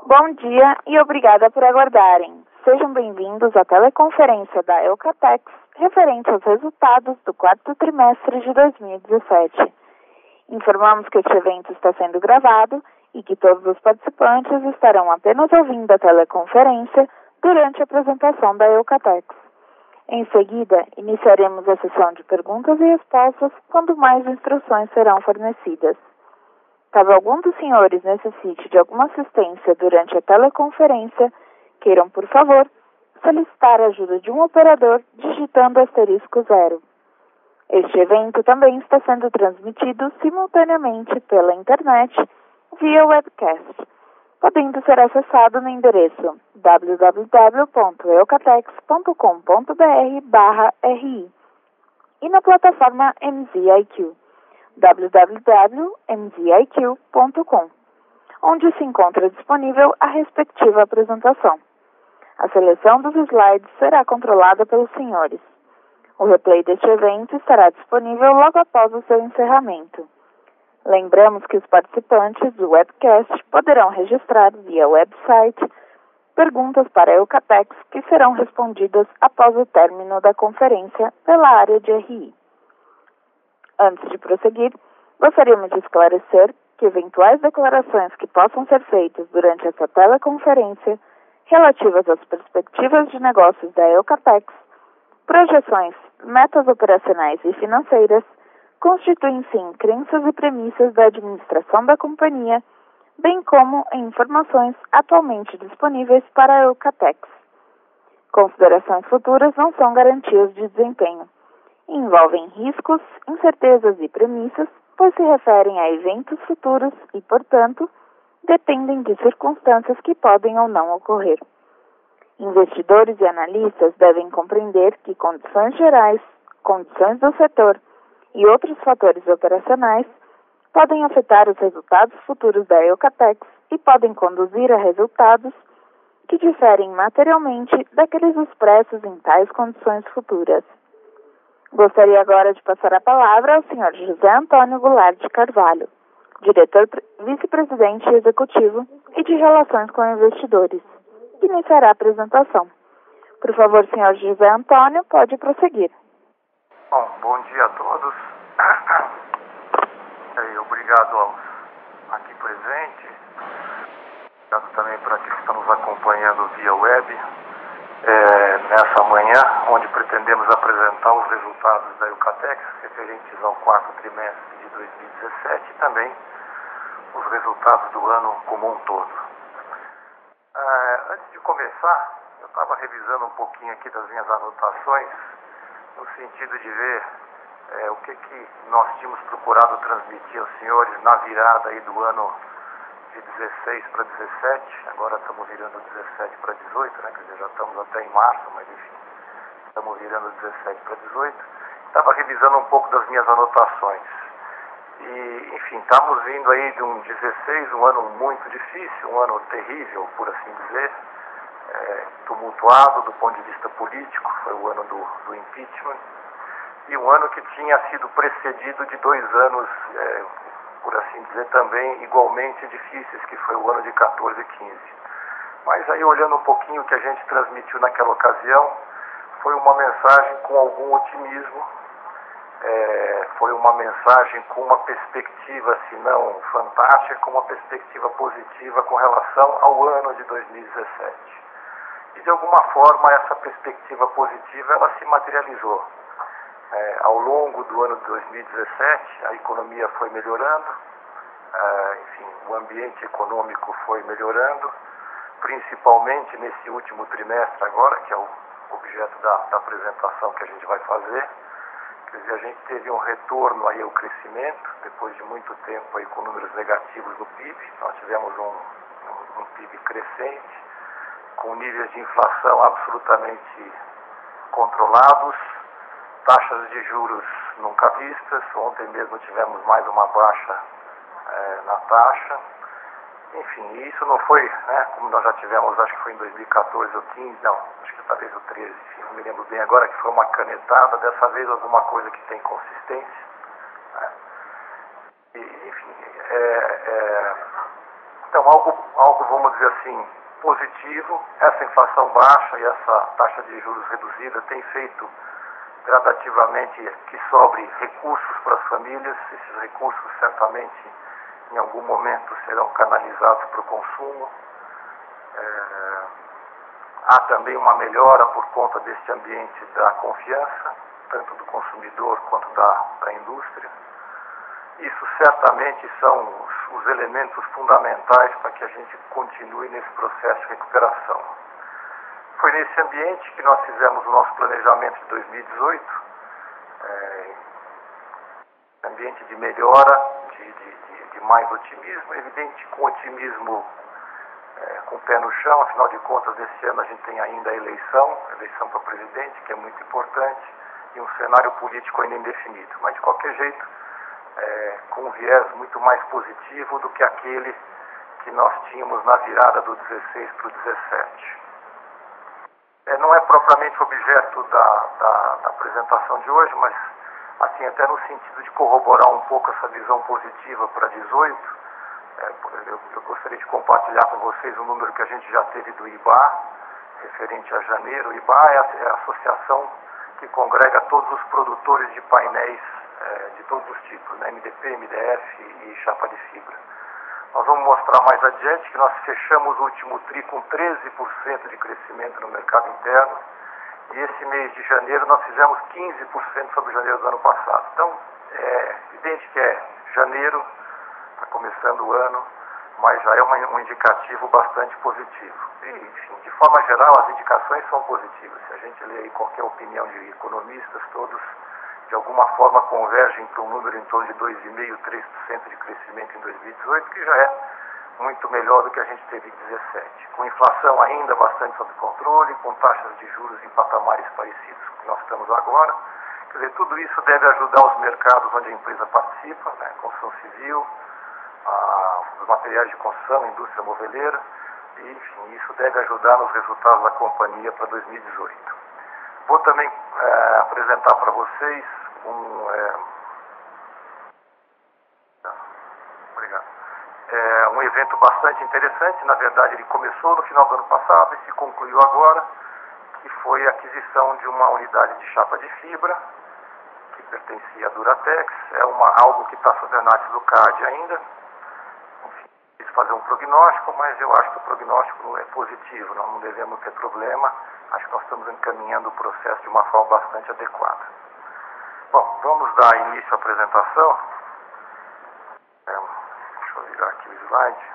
Bom dia e obrigada por aguardarem. Sejam bem-vindos à teleconferência da Eucatex referente aos resultados do quarto trimestre de 2017. Informamos que este evento está sendo gravado e que todos os participantes estarão apenas ouvindo a teleconferência durante a apresentação da Eucatex. Em seguida, iniciaremos a sessão de perguntas e respostas quando mais instruções serão fornecidas. Caso algum dos senhores necessite de alguma assistência durante a teleconferência, queiram, por favor, solicitar a ajuda de um operador digitando *0. Este evento também está sendo transmitido simultaneamente pela internet via webcast, podendo ser acessado no endereço www.eucatex.com.br/ri e na plataforma MZIQ www.mziq.com, onde se encontra disponível a respectiva apresentação. A seleção dos slides será controlada pelos senhores. O replay deste evento estará disponível logo após o seu encerramento. Lembramos que os participantes do webcast poderão registrar via website perguntas para a Eucatex que serão respondidas após o término da conferência pela área de RI. Antes de prosseguir, gostaríamos de esclarecer que eventuais declarações que possam ser feitas durante essa teleconferência relativas às perspectivas de negócios da Eucatex, projeções, metas operacionais e financeiras, constituem sim crenças e premissas da administração da companhia, bem como em informações atualmente disponíveis para a Eucatex. Considerações futuras não são garantias de desempenho. Envolvem riscos, incertezas e premissas, pois se referem a eventos futuros e, portanto, dependem de circunstâncias que podem ou não ocorrer. Investidores e analistas devem compreender que condições gerais, condições do setor e outros fatores operacionais podem afetar os resultados futuros da Eucatex e podem conduzir a resultados que diferem materialmente daqueles expressos em tais condições futuras. Gostaria agora de passar a palavra ao Sr. José Antônio Goulart de Carvalho, diretor vice-presidente executivo e de Relações com Investidores, que iniciará a apresentação. Por favor, Sr. José Antônio, pode prosseguir. Bom dia a todos. Obrigado aos aqui presentes. Obrigado também para aqueles que estão nos acompanhando via web. Nessa manhã, onde pretendemos apresentar os resultados da Eucatex referentes ao quarto trimestre de 2017 e também os resultados do ano como um todo. Antes de começar, eu estava revisando um pouquinho aqui das minhas anotações, no sentido de ver o que nós tínhamos procurado transmitir aos senhores na virada aí do ano de 16 para 17, agora estamos virando 17 para 18, né? Quer dizer, já estamos até em março, mas enfim, estamos virando 17 para 18. Estava revisando um pouco das minhas anotações. E, enfim, estamos vindo aí de um 16, um ano muito difícil, um ano terrível, por assim dizer, tumultuado do ponto de vista político, foi o ano do impeachment, e um ano que tinha sido precedido de 2 anos, por assim dizer, também igualmente difíceis, que foi o ano de 14 e 15. Mas aí, olhando um pouquinho o que a gente transmitiu naquela ocasião, foi uma mensagem com algum otimismo, foi uma mensagem com uma perspectiva, se não fantástica, com uma perspectiva positiva com relação ao ano de 2017. E, de alguma forma, essa perspectiva positiva, ela se materializou. Ao longo do ano de 2017, a economia foi melhorando, enfim, o ambiente econômico foi melhorando, principalmente nesse último trimestre agora, que é o objeto da apresentação que a gente vai fazer. Quer dizer, a gente teve um retorno aí ao crescimento, depois de muito tempo aí com números negativos no PIB. Nós tivemos um PIB crescente, com níveis de inflação absolutamente controlados, taxas de juros nunca vistas. Ontem mesmo tivemos mais uma baixa na taxa. Enfim, isso não foi, né, como nós já tivemos, acho que foi em 2014 ou 15, não, acho que talvez o 13, enfim, não me lembro bem agora, que foi uma canetada, dessa vez alguma coisa que tem consistência. Né? E, enfim, Então, algo, vamos dizer assim, positivo. Essa inflação baixa e essa taxa de juros reduzida tem feito gradativamente que sobre recursos para as famílias. Esses recursos certamente em algum momento serão canalizados para o consumo. Há também uma melhora por conta deste ambiente da confiança, tanto do consumidor quanto da indústria. Isso certamente são os elementos fundamentais para que a gente continue nesse processo de recuperação. Foi nesse ambiente que nós fizemos o nosso planejamento de 2018, ambiente de melhora, de mais otimismo, evidente com otimismo com o pé no chão. Afinal de contas, esse ano a gente tem ainda a eleição para presidente, que é muito importante, e um cenário político ainda indefinido, mas de qualquer jeito, com um viés muito mais positivo do que aquele que nós tínhamos na virada do 16 para o 17. Não é propriamente objeto da apresentação de hoje, mas assim, até no sentido de corroborar um pouco essa visão positiva para 18, eu gostaria de compartilhar com vocês um número que a gente já teve do IBA, referente a janeiro. O IBA é a associação que congrega todos os produtores de painéis de todos os tipos, né? MDP, MDF e chapa de fibra. Nós vamos mostrar mais adiante que nós fechamos o último TRI com 13% de crescimento no mercado interno, e esse mês de janeiro nós fizemos 15% sobre janeiro do ano passado. Então, é evidente que janeiro, está começando o ano, mas já é um indicativo bastante positivo. E, enfim, de forma geral, as indicações são positivas. Se a gente lê aí qualquer opinião de economistas, todos de alguma forma convergem para um número em torno de 2,5%, 3% de crescimento em 2018, que já é muito melhor do que a gente teve em 2017. Com inflação ainda bastante sob controle, com taxas de juros em patamares parecidos com o que nós estamos agora. Quer dizer, tudo isso deve ajudar os mercados onde a empresa participa, né? Construção civil, os materiais de construção, a indústria moveleira, e, enfim, isso deve ajudar nos resultados da companhia para 2018. Vou também apresentar para vocês um evento bastante interessante. Na verdade, ele começou no final do ano passado e se concluiu agora, que foi a aquisição de uma unidade de chapa de fibra, que pertencia à Duratex. É algo que está sob análise do CAD ainda. Enfim, quis fazer um prognóstico, mas eu acho que o prognóstico é positivo, não devemos ter problema. Acho que nós estamos encaminhando o processo de uma forma bastante adequada. Bom, vamos dar início à apresentação. Deixa eu virar aqui o slide.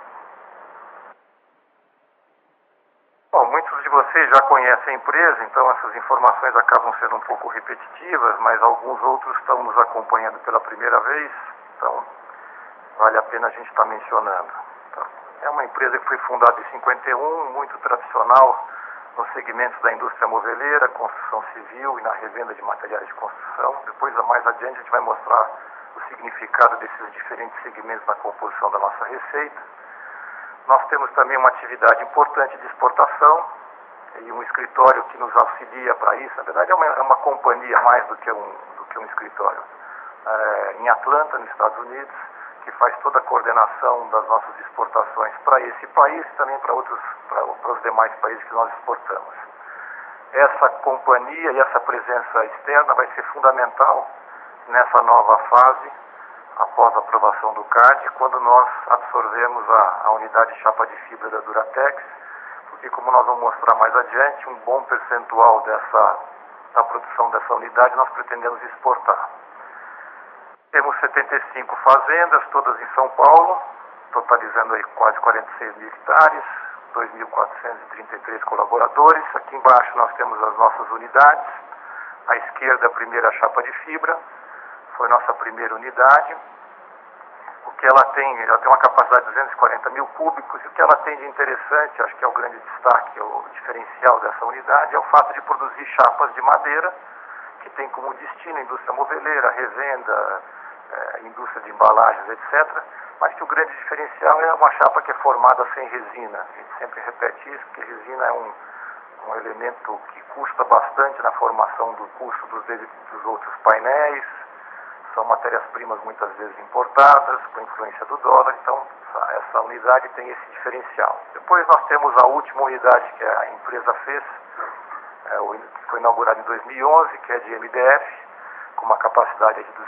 Bom, muitos de vocês já conhecem a empresa, então essas informações acabam sendo um pouco repetitivas, mas alguns outros estão nos acompanhando pela primeira vez, então vale a pena a gente estar mencionando. Então, é uma empresa que foi fundada em 51, muito tradicional nos segmentos da indústria moveleira, construção civil e na revenda de materiais de construção. Depois, mais adiante, a gente vai mostrar o significado desses diferentes segmentos na composição da nossa receita. Nós temos também uma atividade importante de exportação e um escritório que nos auxilia para isso. Na verdade, é uma companhia mais do que um escritório. Em Atlanta, nos Estados Unidos, que faz toda a coordenação das nossas exportações para esse país e também para os demais países que nós exportamos. Essa companhia e essa presença externa vai ser fundamental nessa nova fase, após a aprovação do CAD, quando nós absorvemos a unidade de chapa de fibra da Duratex, porque, como nós vamos mostrar mais adiante, um bom percentual da produção dessa unidade nós pretendemos exportar. Temos 75 fazendas, todas em São Paulo, totalizando aí quase 46 mil hectares, 2.433 colaboradores. Aqui embaixo nós temos as nossas unidades. À esquerda, a primeira chapa de fibra, foi nossa primeira unidade. O que ela tem uma capacidade de 240 mil cúbicos, e o que ela tem de interessante, acho que é o grande destaque, o diferencial dessa unidade, é o fato de produzir chapas de madeira, que tem como destino a indústria moveleira, revenda, indústria de embalagens, etc., mas que o grande diferencial é uma chapa que é formada sem resina. A gente sempre repete isso, porque resina é um elemento que custa bastante na formação do custo dos outros painéis. são matérias-primas muitas vezes importadas, com influência do dólar, então essa unidade tem esse diferencial. Depois nós temos a última unidade que a empresa fez, que foi inaugurada em 2011, que é de MDF, com uma capacidade de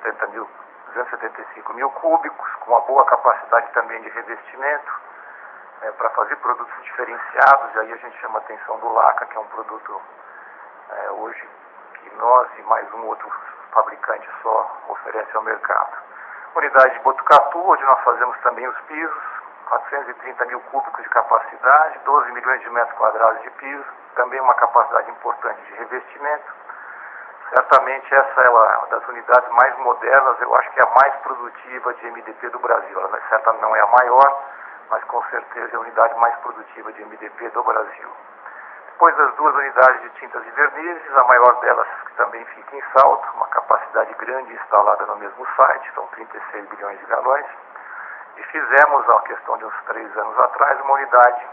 275 mil cúbicos, com uma boa capacidade também de revestimento, para fazer produtos diferenciados, e aí a gente chama a atenção do Laca, que é um produto hoje que nós e mais um outro fabricante só oferece ao mercado. Unidade de Botucatu, onde nós fazemos também os pisos, 430 mil cúbicos de capacidade, 12 milhões de metros quadrados de piso, também uma capacidade importante de revestimento. Certamente essa é uma das unidades mais modernas, eu acho que é a mais produtiva de MDP do Brasil. Ela certamente não é a maior, mas com certeza é a unidade mais produtiva de MDP do Brasil. Depois das duas unidades de tintas e vernizes, a maior delas que também fica em Salto, uma capacidade grande instalada no mesmo site, são 36 bilhões de galões. E fizemos, a questão de uns 3 anos atrás, uma unidade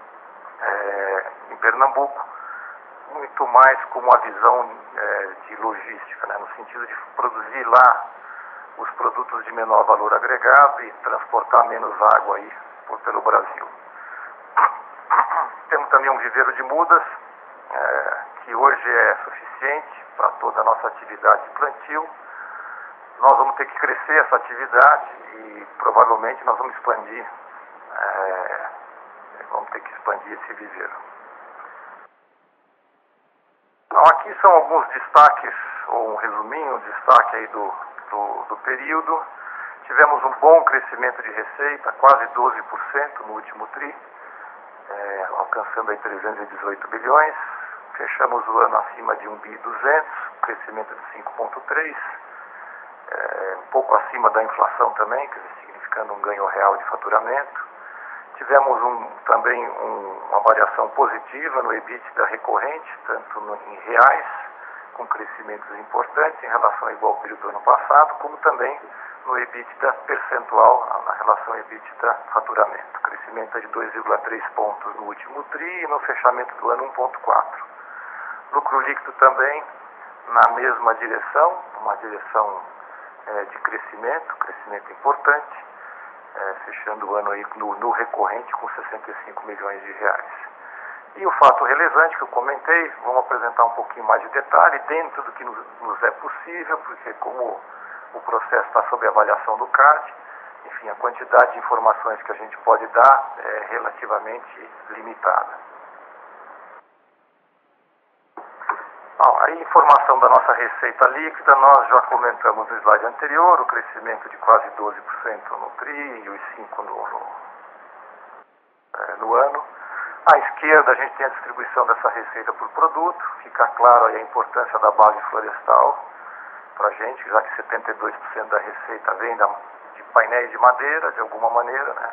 em Pernambuco, muito mais com uma visão de logística, né, no sentido de produzir lá os produtos de menor valor agregado e transportar menos água aí pelo Brasil. Temos também um viveiro de mudas, que hoje é suficiente para toda a nossa atividade de plantio. Nós vamos ter que crescer essa atividade e provavelmente nós vamos expandir, esse viveiro. Então, aqui são alguns destaques, ou um resuminho, um destaque aí do período. Tivemos um bom crescimento de receita, quase 12% no último TRI, alcançando aí 318 bilhões. Fechamos o ano acima de 1,2 bi, crescimento de 5,3%, um pouco acima da inflação também, quer dizer, significando um ganho real de faturamento. Tivemos também uma variação positiva no EBITDA recorrente, tanto em reais, com crescimentos importantes em relação ao igual período do ano passado, como também no EBITDA percentual, na relação EBITDA-faturamento. Crescimento de 2,3 pontos no último TRI e no fechamento do ano 1,4. Lucro líquido também na mesma direção, uma direção de crescimento importante, fechando o ano aí no recorrente com 65 milhões de reais. E o fato relevante que eu comentei, vamos apresentar um pouquinho mais de detalhe, dentro do que nos é possível, porque como o processo está sob avaliação do CAD, enfim, a quantidade de informações que a gente pode dar é relativamente limitada. Bom, a informação da nossa receita líquida, nós já comentamos no slide anterior, o crescimento de quase 12% no TRI e os 5% no ano. À esquerda a gente tem a distribuição dessa receita por produto, fica claro aí a importância da base florestal para a gente, já que 72% da receita vem de painéis de madeira, de alguma maneira, né?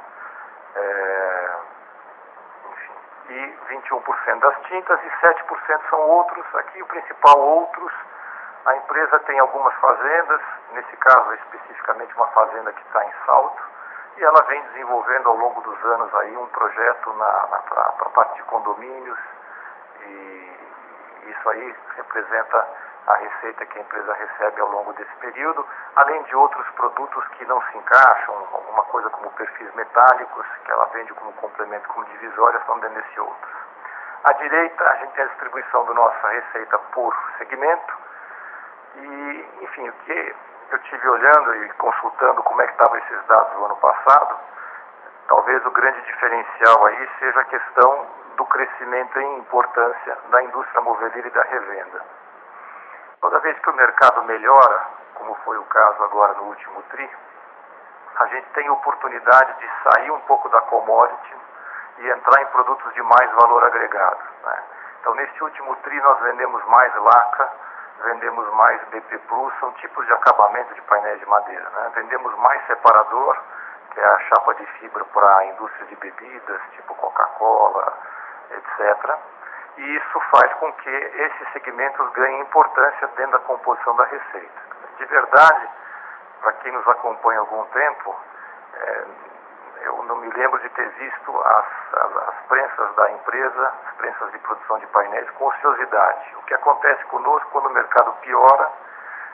E 21% das tintas e 7% são outros. Aqui o principal outros, a empresa tem algumas fazendas, nesse caso especificamente uma fazenda que está em Salto, e ela vem desenvolvendo ao longo dos anos aí um projeto para a parte de condomínios, e isso aí representa a receita que a empresa recebe ao longo desse período, além de outros produtos que não se encaixam, alguma coisa como perfis metálicos, que ela vende como complemento, como divisória, estão dentro desse outro. À direita, a gente tem a distribuição da nossa receita por segmento, e, enfim, o que eu estive olhando e consultando como é que estavam esses dados do ano passado, talvez o grande diferencial aí seja a questão do crescimento em importância da indústria moveleira e da revenda. Toda vez que o mercado melhora, como foi o caso agora no último TRI, a gente tem oportunidade de sair um pouco da commodity e entrar em produtos de mais valor agregado, né? Então, nesse último TRI, nós vendemos mais laca, vendemos mais BP Plus, são tipos de acabamento de painéis de madeira, né? Vendemos mais separador, que é a chapa de fibra para a indústria de bebidas, tipo Coca-Cola, etc., e isso faz com que esses segmentos ganhem importância dentro da composição da receita. De verdade, para quem nos acompanha há algum tempo, eu não me lembro de ter visto as prensas da empresa, as prensas de produção de painéis, com ociosidade. O que acontece conosco quando o mercado piora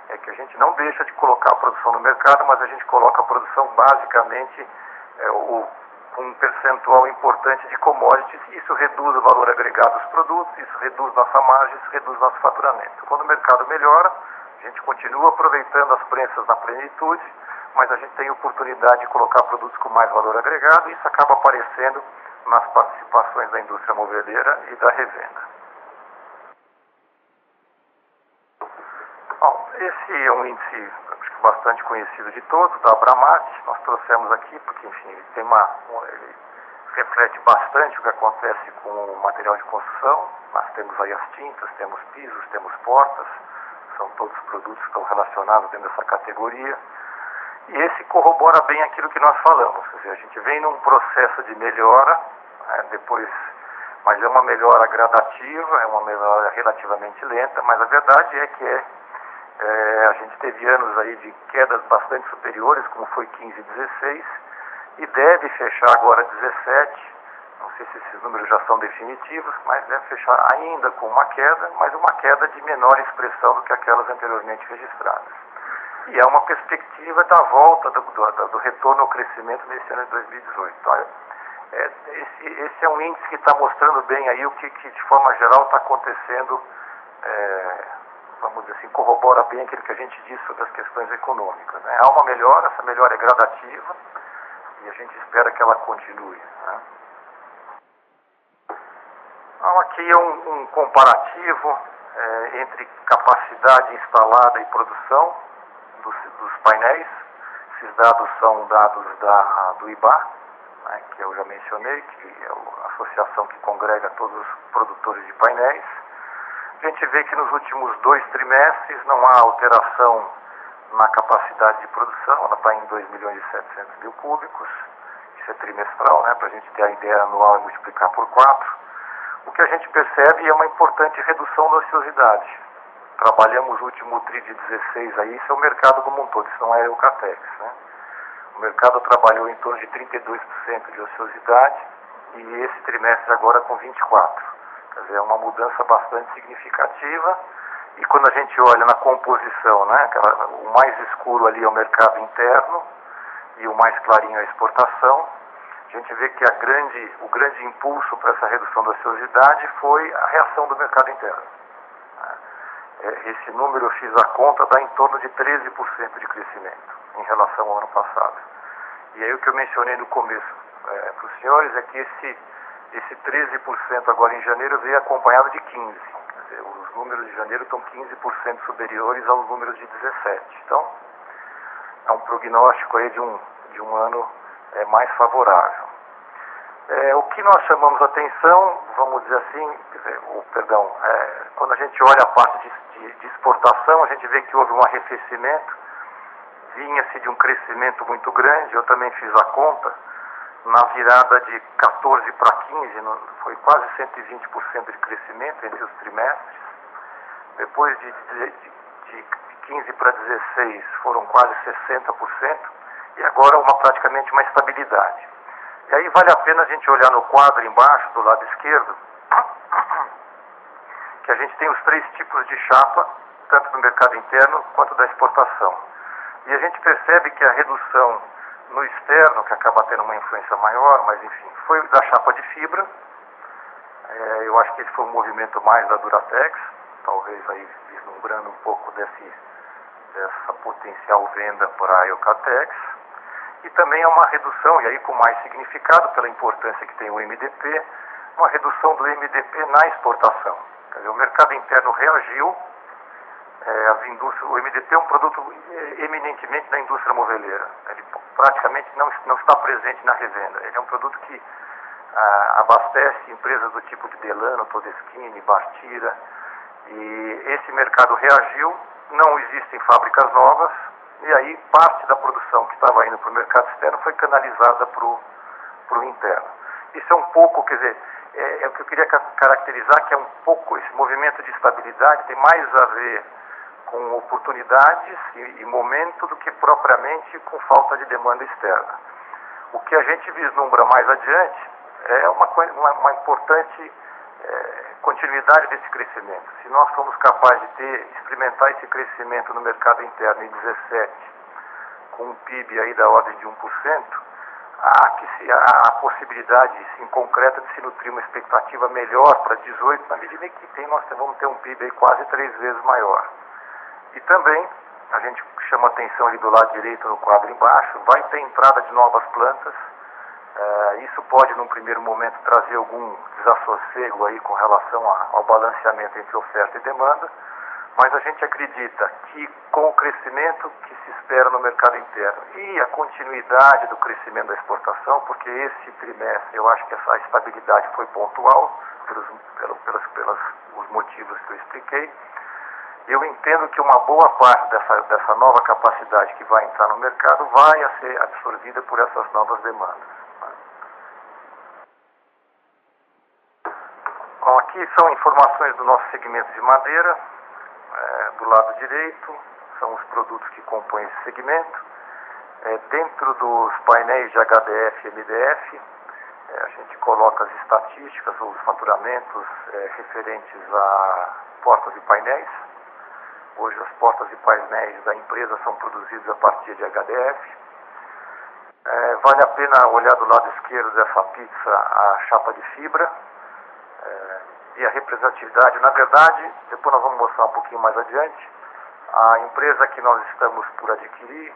é que a gente não deixa de colocar a produção no mercado, mas a gente coloca a produção basicamente com um percentual importante de commodities, e isso reduz o valor agregado dos produtos, isso reduz nossa margem, isso reduz nosso faturamento. Quando o mercado melhora, a gente continua aproveitando as prensas na plenitude, mas a gente tem oportunidade de colocar produtos com mais valor agregado, e isso acaba aparecendo nas participações da indústria moveleira e da revenda. Bom, esse é um índice bastante conhecido de todos, da Abramat. Nós trouxemos aqui porque, enfim, ele reflete bastante o que acontece com o material de construção. Nós temos aí as tintas, temos pisos, temos portas, são todos produtos que estão relacionados dentro dessa categoria. E esse corrobora bem aquilo que nós falamos, quer dizer, a gente vem num processo de melhora, mas é uma melhora gradativa, é uma melhora relativamente lenta, mas a verdade é que a gente teve anos aí de quedas bastante superiores, como foi 15 e 16, e deve fechar agora 17, não sei se esses números já são definitivos, mas deve fechar ainda com uma queda, mas uma queda de menor expressão do que aquelas anteriormente registradas. E há uma perspectiva da volta do retorno ao crescimento nesse ano de 2018. Então, esse é um índice que está mostrando bem aí o que de forma geral está acontecendo, vamos dizer assim, corrobora bem aquilo que a gente disse sobre as questões econômicas, né? Há uma melhora, essa melhora é gradativa e a gente espera que ela continue, né? Então, aqui é um comparativo entre capacidade instalada e produção dos painéis. Esses dados são dados do IBA, né, que eu já mencionei, que é a associação que congrega todos os produtores de painéis. A gente vê que nos últimos 2 trimestres não há alteração na capacidade de produção, ela está em 2.700.000 cúbicos, isso é trimestral, né, para a gente ter a ideia anual e multiplicar por 4. O que a gente percebe é uma importante redução da ociosidade. Trabalhamos o último TRI de 16 aí, isso é o mercado como um todo, isso não é a Eucatex, né? O mercado trabalhou em torno de 32% de ociosidade e esse trimestre agora com 24%. Quer dizer, é uma mudança bastante significativa. E quando a gente olha na composição, né, o mais escuro ali é o mercado interno e o mais clarinho é a exportação, a gente vê que o grande impulso para essa redução da ociosidade foi a reação do mercado interno. Esse número, eu fiz a conta, dá em torno de 13% de crescimento em relação ao ano passado. E aí o que eu mencionei no começo para os senhores é que esse 13% agora em janeiro veio acompanhado de 15%. Quer dizer, os números de janeiro estão 15% superiores aos números de 17%. Então, é um prognóstico aí de um ano mais favorável. O que nós chamamos a atenção, vamos dizer assim, quando a gente olha a parte de exportação, a gente vê que houve um arrefecimento, vinha-se de um crescimento muito grande, eu também fiz a conta, na virada de 14 para 15, foi quase 120% de crescimento entre os trimestres, depois de 15 para 16 foram quase 60%, e agora praticamente uma estabilidade. E aí vale a pena a gente olhar no quadro embaixo, do lado esquerdo, que a gente tem os 3 tipos de chapa, tanto do mercado interno quanto da exportação. E a gente percebe que a redução no externo, que acaba tendo uma influência maior, mas enfim, foi da chapa de fibra. Eu acho que esse foi um movimento mais da Duratex, talvez aí vislumbrando um pouco dessa potencial venda para a Eucatex. E também é uma redução, e aí com mais significado, pela importância que tem o MDP, uma redução do MDP na exportação. Quer dizer, o mercado interno reagiu, o MDP é um produto eminentemente da indústria moveleira. Ele praticamente não está presente na revenda. Ele é um produto que abastece empresas do tipo de Delano, Todeschini, Bastira, e esse mercado reagiu, não existem fábricas novas, e aí parte da produção que estava indo para o mercado externo foi canalizada para o interno. Isso é um pouco, quer dizer, é o que eu queria caracterizar, que é um pouco esse movimento de estabilidade, tem mais a ver com oportunidades e momento do que propriamente com falta de demanda externa. O que a gente vislumbra mais adiante é uma importante continuidade desse crescimento. Se nós formos capazes de experimentar esse crescimento no mercado interno em 17, com um PIB aí da ordem de 1%, há a possibilidade, sim, concreta de se nutrir uma expectativa melhor para 18, na medida em que nós vamos ter um PIB aí quase 3 vezes maior. E também, a gente chama atenção ali do lado direito no quadro embaixo, vai ter entrada de novas plantas. Isso pode, num primeiro momento, trazer algum desassossego aí com relação ao balanceamento entre oferta e demanda, mas a gente acredita que com o crescimento que se espera no mercado interno e a continuidade do crescimento da exportação, porque esse trimestre eu acho que essa estabilidade foi pontual, pelos motivos que eu expliquei, eu entendo que uma boa parte dessa nova capacidade que vai entrar no mercado vai ser absorvida por essas novas demandas. Bom, aqui são informações do nosso segmento de madeira. Do lado direito são os produtos que compõem esse segmento. Dentro dos painéis de HDF e MDF, a gente coloca as estatísticas ou os faturamentos referentes a portas e painéis. Hoje as portas e painéis da empresa são produzidos a partir de HDF. Vale a pena olhar do lado esquerdo dessa pizza a chapa de fibra e a representatividade. Na verdade, depois nós vamos mostrar um pouquinho mais adiante, a empresa que nós estamos por adquirir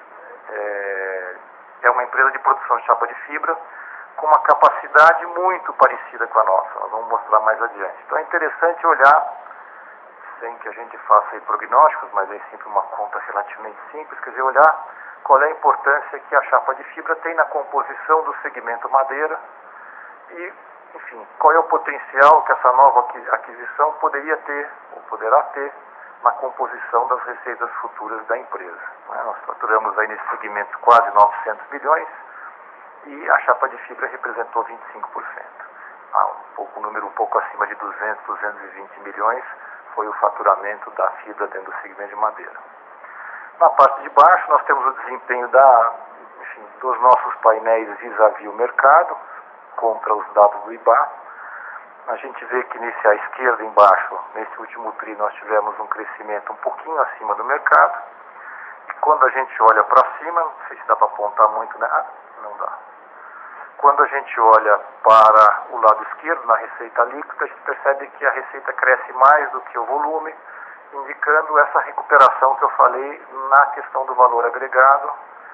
é uma empresa de produção de chapa de fibra com uma capacidade muito parecida com a nossa. Nós vamos mostrar mais adiante. Então é interessante olhar, sem que a gente faça aí prognósticos, mas é sempre uma conta relativamente simples, quer dizer, olhar qual é a importância que a chapa de fibra tem na composição do segmento madeira e, enfim, qual é o potencial que essa nova aquisição poderia ter, ou poderá ter, na composição das receitas futuras da empresa. Nós faturamos aí nesse segmento quase 900 milhões e a chapa de fibra representou 25%. Um número um pouco acima de 200, 220 milhões foi o faturamento da fibra dentro do segmento de madeira. Na parte de baixo nós temos o desempenho dos nossos painéis vis-à-vis o mercado, contra os dados do IBÁ. A gente vê que à esquerda embaixo, nesse último tri, nós tivemos um crescimento um pouquinho acima do mercado. E quando a gente olha para cima, não sei se dá para apontar muito, né? Não dá. Quando a gente olha para o lado esquerdo, na receita líquida, a gente percebe que a receita cresce mais do que o volume, indicando essa recuperação que eu falei na questão do valor agregado,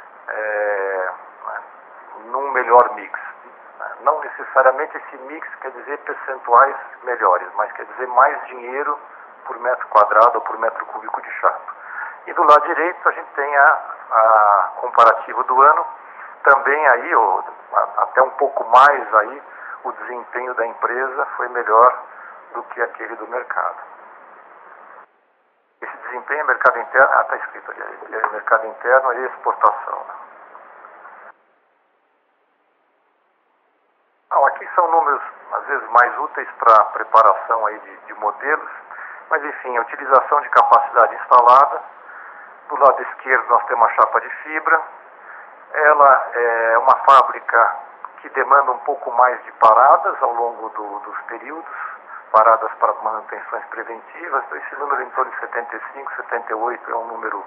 num melhor mix. Não necessariamente esse mix quer dizer percentuais melhores, mas quer dizer mais dinheiro por metro quadrado ou por metro cúbico de chapa. E do lado direito a gente tem a comparativa do ano, também aí, até um pouco mais aí, o desempenho da empresa foi melhor do que aquele do mercado. Esse desempenho é mercado interno, está escrito ali, é mercado interno e exportação. Aqui são números, às vezes, mais úteis para a preparação aí de modelos, mas enfim, a utilização de capacidade instalada. Do lado esquerdo nós temos a chapa de fibra. Ela é uma fábrica que demanda um pouco mais de paradas ao longo dos períodos, paradas para manutenções preventivas. Então, esse número em torno de 75, 78 é um número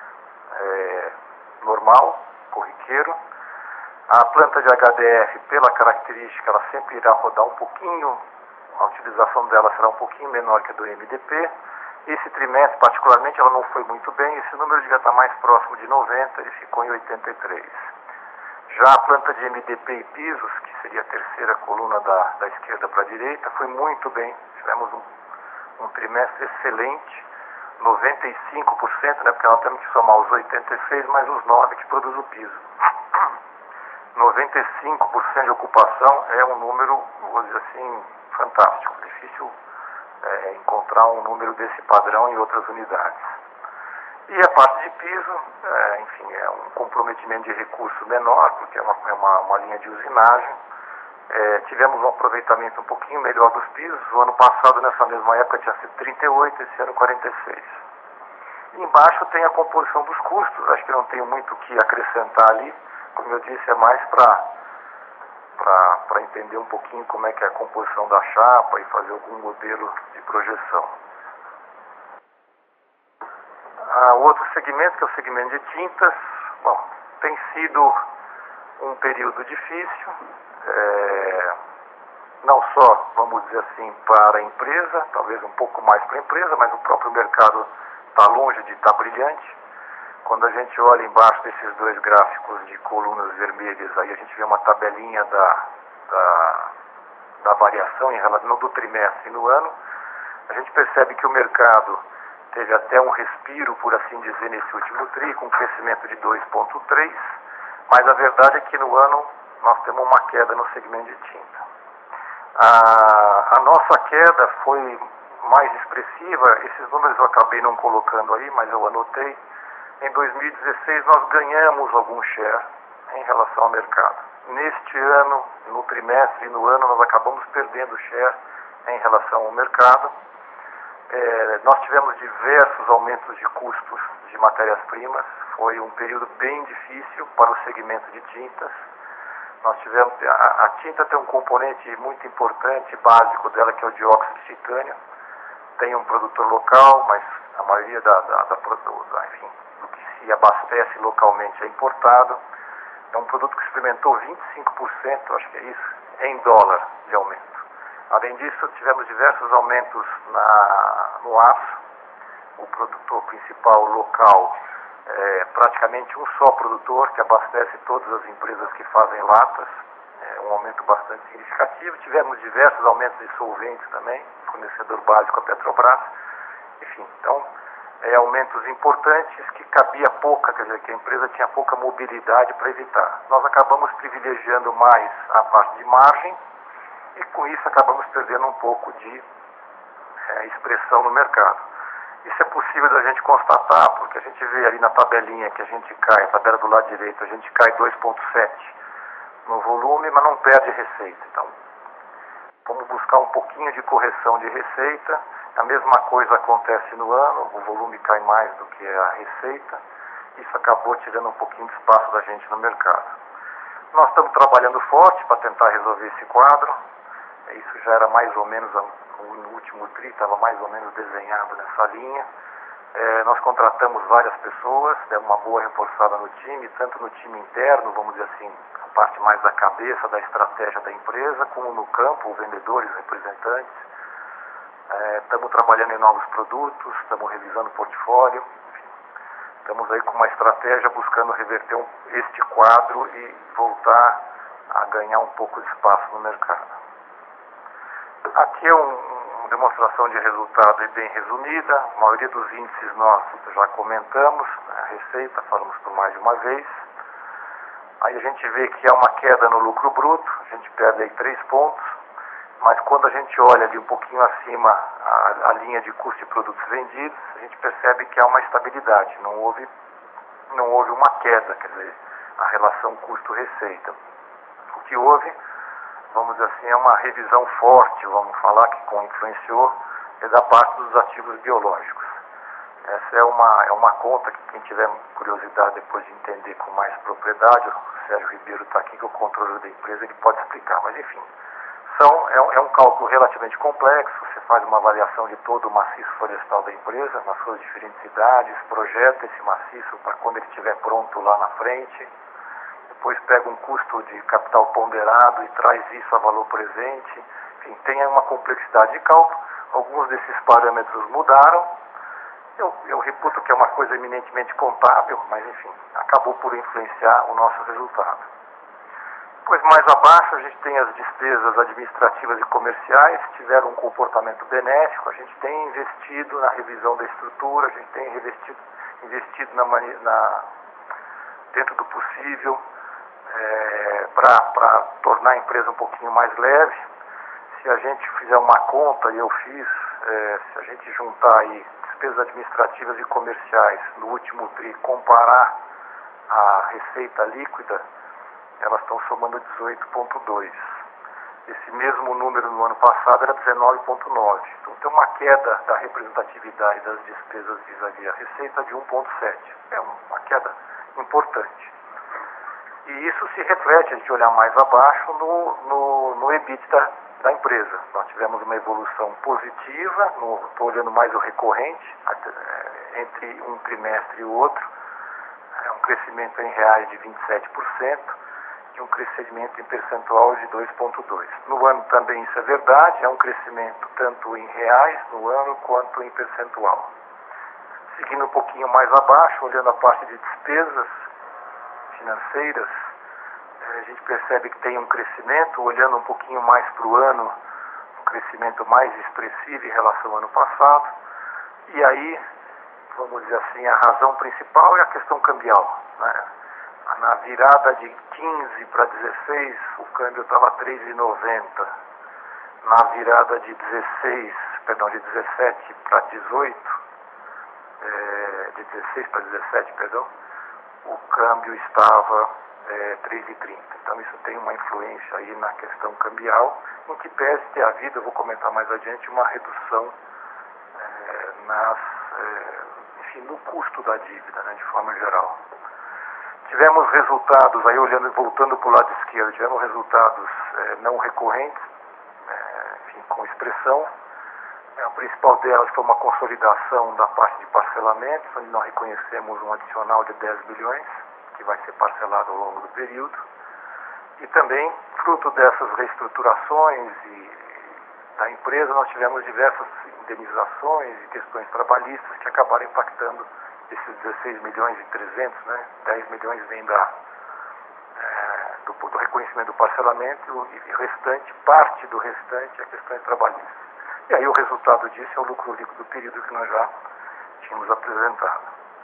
normal, corriqueiro. A planta de HDF, pela característica, ela sempre irá rodar um pouquinho, a utilização dela será um pouquinho menor que a do MDP. Esse trimestre, particularmente, ela não foi muito bem, esse número devia estar mais próximo de 90, ele ficou em 83. Já a planta de MDP e pisos, que seria a terceira coluna da esquerda para a direita, foi muito bem, tivemos um trimestre excelente, 95%, né, porque nós temos que somar os 86 mais os 9 que produz o piso. 95% de ocupação é um número, vou dizer assim, fantástico. Difícil encontrar um número desse padrão em outras unidades. E a parte de piso, enfim, é um comprometimento de recurso menor, porque é uma linha de usinagem. Tivemos um aproveitamento um pouquinho melhor dos pisos. O ano passado, nessa mesma época, tinha sido 38, esse ano 46. E embaixo tem a composição dos custos. Acho que não tenho muito o que acrescentar ali. Como eu disse, é mais para para entender um pouquinho como é que é a composição da chapa e fazer algum modelo de projeção. O outro segmento, que é o segmento de tintas, bom, tem sido um período difícil, não só, vamos dizer assim, para a empresa, talvez um pouco mais para a empresa, mas o próprio mercado está longe de estar brilhante. Quando a gente olha embaixo desses dois gráficos de colunas vermelhas, aí a gente vê uma tabelinha da variação em relação do trimestre no ano. A gente percebe que o mercado teve até um respiro, por assim dizer, nesse último TRI, com um crescimento de 2,3%, mas a verdade é que no ano nós temos uma queda no segmento de tinta. A nossa queda foi mais expressiva, esses números eu acabei não colocando aí, mas eu anotei. Em 2016 nós ganhamos algum share em relação ao mercado. Neste ano, no trimestre e no ano, nós acabamos perdendo share em relação ao mercado. Nós tivemos diversos aumentos de custos de matérias-primas. Foi um período bem difícil para o segmento de tintas. Nós tivemos, a tinta tem um componente muito importante, básico dela, que é o dióxido de titânio. Tem um produtor local, mas a maioria enfim, do que se abastece localmente é importado. É um produto que experimentou 25%, acho que é isso, em dólar de aumento. Além disso, tivemos diversos aumentos no aço. O produtor principal local é praticamente um só produtor que abastece todas as empresas que fazem latas. É um aumento bastante significativo. Tivemos diversos aumentos de solventes também, fornecedor básico a Petrobras. Enfim, então, aumentos importantes que cabia pouca, quer dizer, que a empresa tinha pouca mobilidade para evitar. Nós acabamos privilegiando mais a parte de margem e com isso acabamos perdendo um pouco de expressão no mercado. Isso é possível da gente constatar, porque a gente vê ali na tabelinha que a gente cai, a tabela do lado direito, a gente cai 2,7 no volume, mas não perde receita. Então, vamos buscar um pouquinho de correção de receita. A mesma coisa acontece no ano, o volume cai mais do que a receita. Isso acabou tirando um pouquinho de espaço da gente no mercado. Nós estamos trabalhando forte para tentar resolver esse quadro. Isso já era mais ou menos, no último TRI, estava mais ou menos desenhado nessa linha. Nós contratamos várias pessoas, demos uma boa reforçada no time, tanto no time interno, vamos dizer assim, a parte mais da cabeça, da estratégia da empresa, como no campo, vendedores, representantes. Estamos trabalhando em novos produtos, estamos revisando o portfólio. Enfim, estamos aí com uma estratégia buscando reverter este quadro e voltar a ganhar um pouco de espaço no mercado. Aqui é uma demonstração de resultado bem resumida. A maioria dos índices nossos já comentamos, né? A receita, falamos por mais de uma vez. Aí a gente vê que há uma queda no lucro bruto, a gente perde aí 3 pontos, mas quando a gente olha ali um pouquinho acima a linha de custo de produtos vendidos, a gente percebe que há uma estabilidade, não houve uma queda, quer dizer, a relação custo-receita. O que houve, vamos dizer assim, é uma revisão forte, vamos falar, que influenciou, da parte dos ativos biológicos. Essa é uma conta que quem tiver curiosidade depois de entender com mais propriedade, o Sérgio Ribeiro está aqui, que é o controlador da empresa, ele pode explicar, mas enfim. É um cálculo relativamente complexo, você faz uma avaliação de todo o maciço florestal da empresa, nas suas diferentes idades, projeta esse maciço para quando ele estiver pronto lá na frente, depois pega um custo de capital ponderado e traz isso a valor presente. Enfim, tem uma complexidade de cálculo, alguns desses parâmetros mudaram. Eu reputo que é uma coisa eminentemente contábil, mas enfim, acabou por influenciar o nosso resultado. Depois, mais abaixo, a gente tem as despesas administrativas e comerciais, tiveram um comportamento benéfico. A gente tem investido na revisão da estrutura, a gente tem investido dentro do possível para tornar a empresa um pouquinho mais leve. Se a gente fizer uma conta, e eu fiz, se a gente juntar aí despesas administrativas e comerciais no último TRI, comparar a receita líquida, elas estão somando 18,2. Esse mesmo número no ano passado era 19,9. Então tem uma queda da representatividade das despesas vis-à-vis a receita de 1,7. É uma queda importante. E isso se reflete, a gente olhar mais abaixo, no EBITDA da empresa. Nós tivemos uma evolução positiva, estou olhando mais o recorrente, entre um trimestre e o outro, um crescimento em reais de 27% e um crescimento em percentual de 2,2%. No ano também isso é verdade, é um crescimento tanto em reais no ano quanto em percentual. Seguindo um pouquinho mais abaixo, olhando a parte de despesas financeiras, a gente percebe que tem um crescimento, olhando um pouquinho mais para o ano, um crescimento mais expressivo em relação ao ano passado. E aí, vamos dizer assim, a razão principal é a questão cambial, né? Na virada de 15 para 16, o câmbio estava 3,90. Na virada de 17 para 18, de 16 para 17, o câmbio estava 3,30. Então isso tem uma influência aí na questão cambial, em que pese ter havido, eu vou comentar mais adiante, uma redução no custo da dívida, né, de forma geral. Tivemos resultados, aí olhando e voltando para o lado esquerdo, tivemos resultados não recorrentes, com expressão. O principal delas foi uma consolidação da parte de parcelamentos, onde nós reconhecemos um adicional de 10 milhões, que vai ser parcelado ao longo do período. E também, fruto dessas reestruturações da empresa, nós tivemos diversas indenizações e questões trabalhistas que acabaram impactando esses 16 milhões e 300, né? 10 milhões vem do reconhecimento do parcelamento e parte do restante é questões trabalhistas. E aí o resultado disso é o lucro líquido do período que nós já tínhamos apresentado.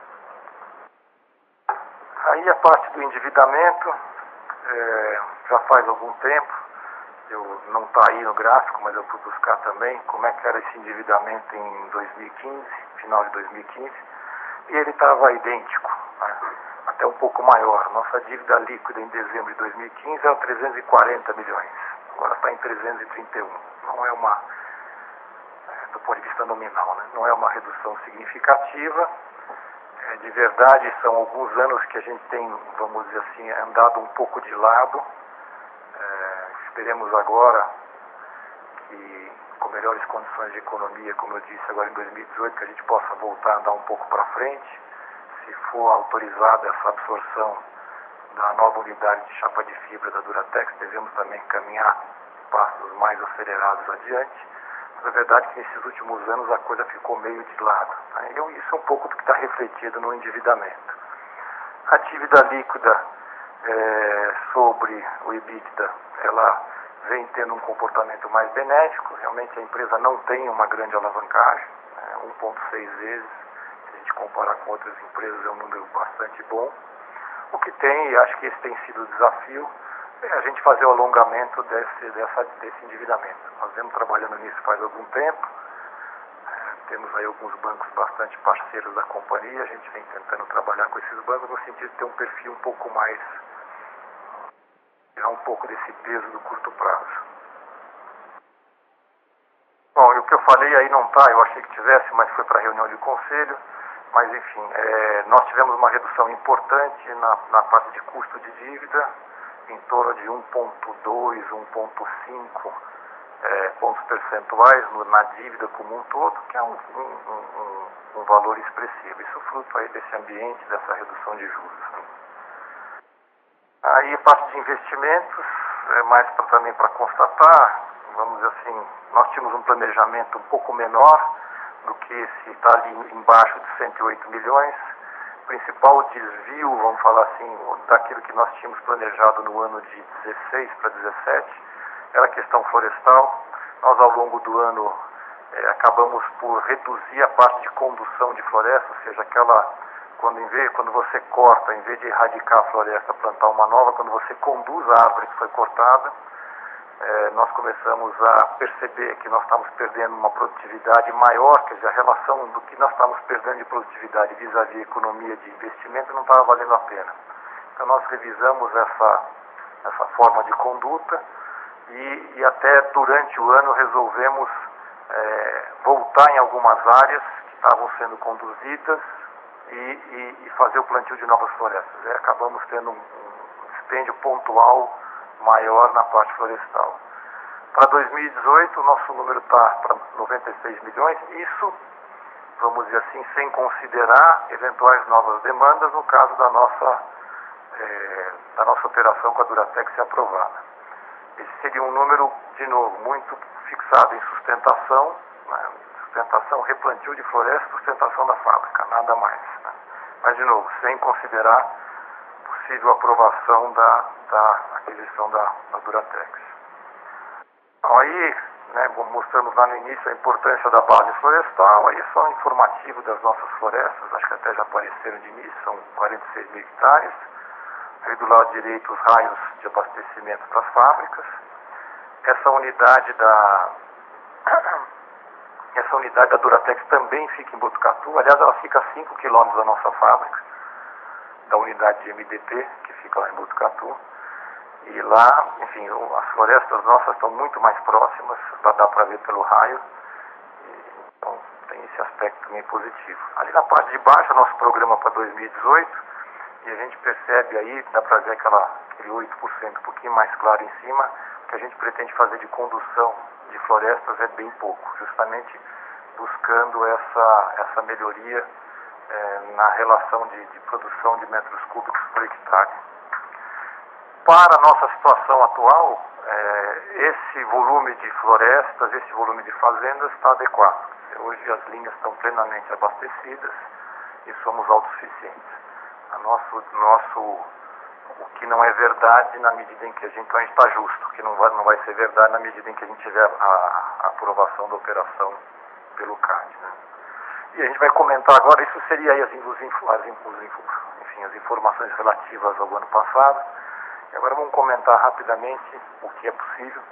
Aí a parte do endividamento, já faz algum tempo, não está aí no gráfico, mas eu fui buscar também como é que era esse endividamento em 2015, final de 2015, e ele estava idêntico, né? Até um pouco maior. Nossa dívida líquida em dezembro de 2015 era 340 milhões, agora está em 331. Não é do ponto de vista nominal, né? Não é uma redução significativa. De verdade, são alguns anos que a gente tem, vamos dizer assim, andado um pouco de lado. Esperemos agora que, com melhores condições de economia, como eu disse agora em 2018, que a gente possa voltar a andar um pouco para frente. Se for autorizada essa absorção da nova unidade de chapa de fibra da Duratex, devemos também caminhar passos mais acelerados adiante. Mas a verdade é que nesses últimos anos a coisa ficou meio de lado, né? Isso é um pouco do que está refletido no endividamento. A dívida líquida sobre o EBITDA, ela vem tendo um comportamento mais benéfico. Realmente a empresa não tem uma grande alavancagem, 1,6 vezes, se a gente comparar com outras empresas, é um número bastante bom. O que tem, e acho que esse tem sido o desafio, é a gente fazer o alongamento desse endividamento. Nós vemos trabalhando nisso faz algum tempo, temos aí alguns bancos bastante parceiros da companhia, a gente vem tentando trabalhar com esses bancos no sentido de ter um perfil um pouco mais, tirar um pouco desse peso do curto prazo. Bom, e o que eu falei aí não está, eu achei que tivesse, mas foi para a reunião de conselho. Mas enfim, nós tivemos uma redução importante na parte de custo de dívida, em torno de 1,2, 1,5 pontos percentuais na dívida como um todo, que é um valor expressivo. Isso fruto aí desse ambiente, dessa redução de juros, né? Aí a parte de investimentos, também para constatar, vamos dizer assim, nós tínhamos um planejamento um pouco menor do que esse está ali embaixo de 108 milhões. O principal desvio, vamos falar assim, daquilo que nós tínhamos planejado no ano de 16 para 17, era a questão florestal. Nós, ao longo do ano, acabamos por reduzir a parte de condução de floresta, ou seja, quando você corta, em vez de erradicar a floresta, plantar uma nova, quando você conduz a árvore que foi cortada, nós começamos a perceber que nós estamos perdendo uma produtividade maior, quer dizer, a relação do que nós estamos perdendo de produtividade vis-à-vis a economia de investimento não estava valendo a pena. Então nós revisamos essa forma de conduta e até durante o ano resolvemos voltar em algumas áreas que estavam sendo conduzidas e fazer o plantio de novas florestas. Acabamos tendo dispêndio pontual maior na parte florestal. Para 2018, o nosso número está para 96 milhões, isso, vamos dizer assim, sem considerar eventuais novas demandas no caso da nossa operação com a Duratex ser aprovada. Esse seria um número, de novo, muito fixado em sustentação, né? Sustentação, replantio de floresta, sustentação da fábrica, nada mais. Né? Mas, de novo, sem considerar possível aprovação da aquisição da Duratex. Então, aí, né, mostramos lá no início a importância da base florestal, aí só um informativo das nossas florestas, acho que até já apareceram de início, são 46 mil hectares. Aí do lado direito os raios de abastecimento das fábricas. Essa unidade da Duratex também fica em Botucatu, aliás ela fica a 5 quilômetros da nossa fábrica, da unidade de MDT, que fica lá em Botucatu. E lá, enfim, as florestas nossas estão muito mais próximas, lá dá para ver pelo raio, então tem esse aspecto também positivo. Ali na parte de baixo, nosso programa para 2018, e a gente percebe aí, dá para ver aquele 8%, um pouquinho mais claro em cima, que a gente pretende fazer de condução de florestas é bem pouco, justamente buscando essa melhoria na relação de produção de metros cúbicos por hectare. Para a nossa situação atual, esse volume de florestas, esse volume de fazendas está adequado. Hoje as linhas estão plenamente abastecidas e somos autossuficientes. O que não é verdade na medida em que a gente está justo, que não vai ser verdade na medida em que a gente tiver a aprovação da operação pelo CAD. Né? E a gente vai comentar agora, isso seria aí as informações relativas ao ano passado. E agora vamos comentar rapidamente o que é possível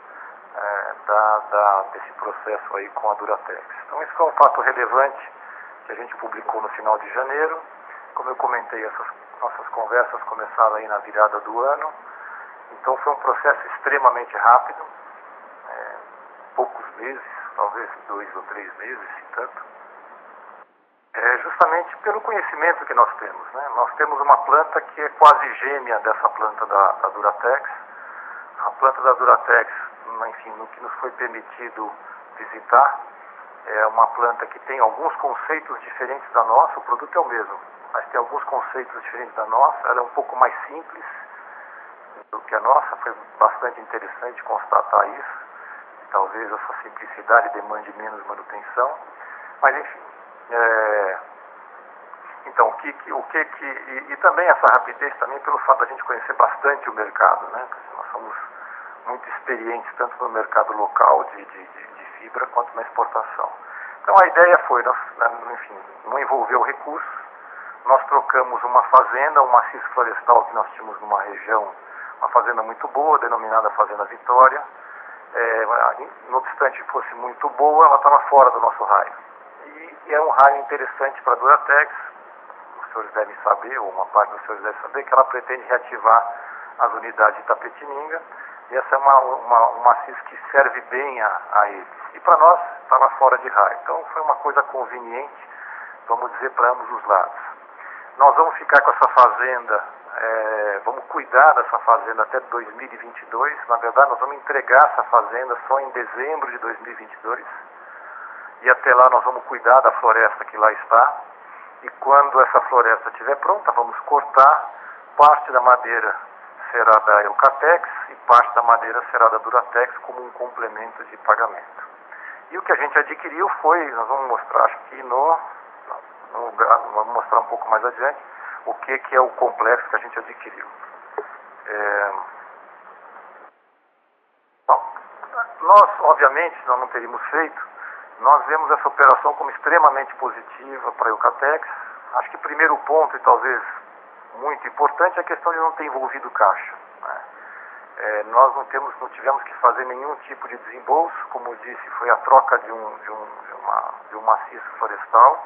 desse processo aí com a Duratex. Então esse foi um fato relevante que a gente publicou no final de janeiro. Como eu comentei, essas nossas conversas começaram aí na virada do ano, então foi um processo extremamente rápido, poucos meses, talvez 2 ou 3 meses, se tanto, justamente pelo conhecimento que nós temos. Né? Nós temos uma planta que é quase gêmea dessa planta da Duratex. A planta da Duratex, enfim, no que nos foi permitido visitar, é uma planta que tem alguns conceitos diferentes da nossa, o produto é o mesmo, mas tem alguns conceitos diferentes da nossa, ela é um pouco mais simples do que a nossa, foi bastante interessante constatar isso, talvez essa simplicidade demande menos manutenção, mas enfim, então e também essa rapidez também pelo fato da gente conhecer bastante o mercado, né? Nós somos muito experientes tanto no mercado local de fibra quanto na exportação. Então a ideia foi, enfim, não envolveu recursos. Nós trocamos uma fazenda, um maciço florestal que nós tínhamos numa região, uma fazenda muito boa, denominada Fazenda Vitória. Não obstante que fosse muito boa, ela estava fora do nosso raio. E é um raio interessante para a Duratex, os senhores devem saber, ou uma parte dos senhores deve saber, que ela pretende reativar as unidades de Itapetininga, e essa é um maciço que serve bem a eles. E para nós, estava fora de raio. Então foi uma coisa conveniente, vamos dizer, para ambos os lados. Nós vamos ficar com essa fazenda, vamos cuidar dessa fazenda até 2022. Na verdade, nós vamos entregar essa fazenda só em dezembro de 2022. E até lá nós vamos cuidar da floresta que lá está. E quando essa floresta estiver pronta, vamos cortar. Parte da madeira será da Eucatex e parte da madeira será da Duratex como um complemento de pagamento. E o que a gente adquiriu foi, nós vamos mostrar, acho que vamos mostrar um pouco mais adiante, o que é o complexo que a gente adquiriu. Bom, nós, obviamente, nós não teríamos feito, nós vemos essa operação como extremamente positiva para a Eucatex. Acho que o primeiro ponto, e talvez muito importante, é a questão de não ter envolvido caixa. Né? Nós não tivemos que fazer nenhum tipo de desembolso, como eu disse, foi a troca de um maciço florestal.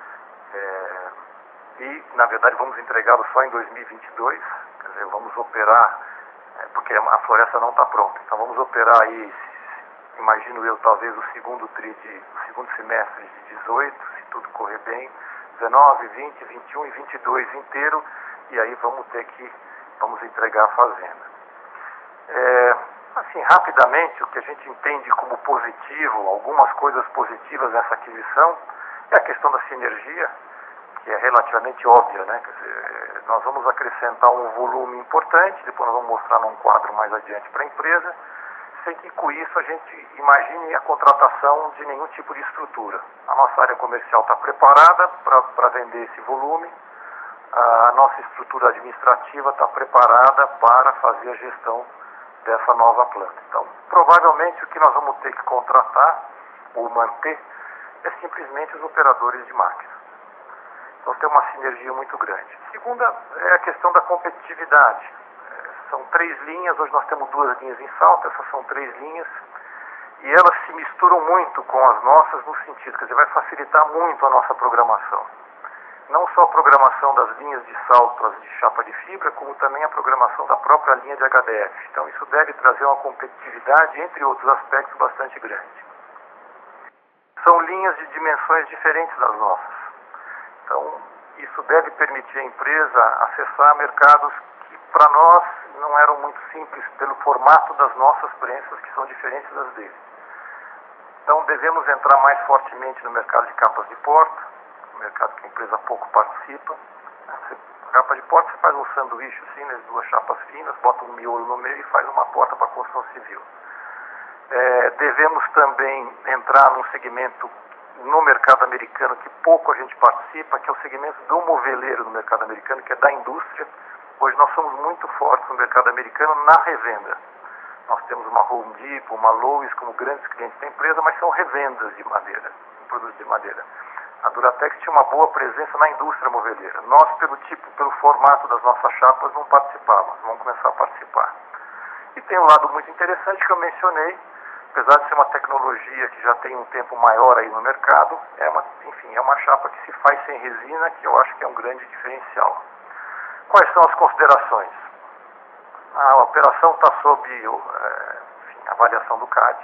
E, na verdade, vamos entregá-lo só em 2022, quer dizer, vamos operar, porque a floresta não está pronta, então vamos operar aí, imagino eu, talvez o segundo semestre de 18, se tudo correr bem, 19, 20, 21 e 22 inteiro, e aí vamos ter que vamos entregar a fazenda. Assim, rapidamente, o que a gente entende como positivo, algumas coisas positivas nessa aquisição, é a questão da sinergia, que é relativamente óbvia, né? Quer dizer, nós vamos acrescentar um volume importante, depois nós vamos mostrar num quadro mais adiante para a empresa, sem que com isso a gente imagine a contratação de nenhum tipo de estrutura. A nossa área comercial está preparada para vender esse volume, a nossa estrutura administrativa está preparada para fazer a gestão dessa nova planta. Então, provavelmente o que nós vamos ter que contratar ou manter é simplesmente os operadores de máquina. Então tem uma sinergia muito grande. Segunda é a questão da competitividade. São 3 linhas, hoje nós temos 2 linhas em Salto, essas são 3 linhas, e elas se misturam muito com as nossas no sentido, quer dizer, vai facilitar muito a nossa programação. Não só a programação das linhas de salto, as de chapa de fibra, como também a programação da própria linha de HDF. Então isso deve trazer uma competitividade, entre outros aspectos, bastante grande. São linhas de dimensões diferentes das nossas. Então isso deve permitir à empresa acessar mercados que para nós não eram muito simples pelo formato das nossas prensas, que são diferentes das deles. Então devemos entrar mais fortemente no mercado de capas de porta, mercado que a empresa pouco participa. Capa de porta, você faz um sanduíche assim, né, 2 chapas finas, bota um miolo no meio e faz uma porta para a construção civil. Devemos também entrar num segmento no mercado americano que pouco a gente participa, que é o segmento do moveleiro no mercado americano, que é da indústria. Hoje nós somos muito fortes no mercado americano na revenda. Nós temos uma Home Depot, uma Lowe's como grandes clientes da empresa, mas são revendas de madeira, produtos de madeira. A Duratex tinha uma boa presença na indústria moveleira. Nós, pelo formato das nossas chapas, não participávamos. Vamos começar a participar. E tem um lado muito interessante que eu mencionei, apesar de ser uma tecnologia que já tem um tempo maior aí no mercado, é uma chapa que se faz sem resina, que eu acho que é um grande diferencial. Quais são as considerações? A operação está sob avaliação do CAD.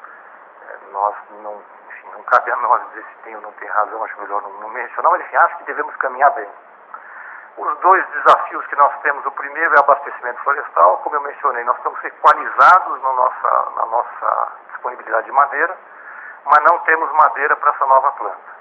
Não cabe a nós dizer se tem ou não tem razão, acho melhor não mencionar, mas enfim, acho que devemos caminhar bem. Os 2 desafios que nós temos, o primeiro é abastecimento florestal, como eu mencionei, nós estamos equalizados na nossa disponibilidade de madeira, mas não temos madeira para essa nova planta.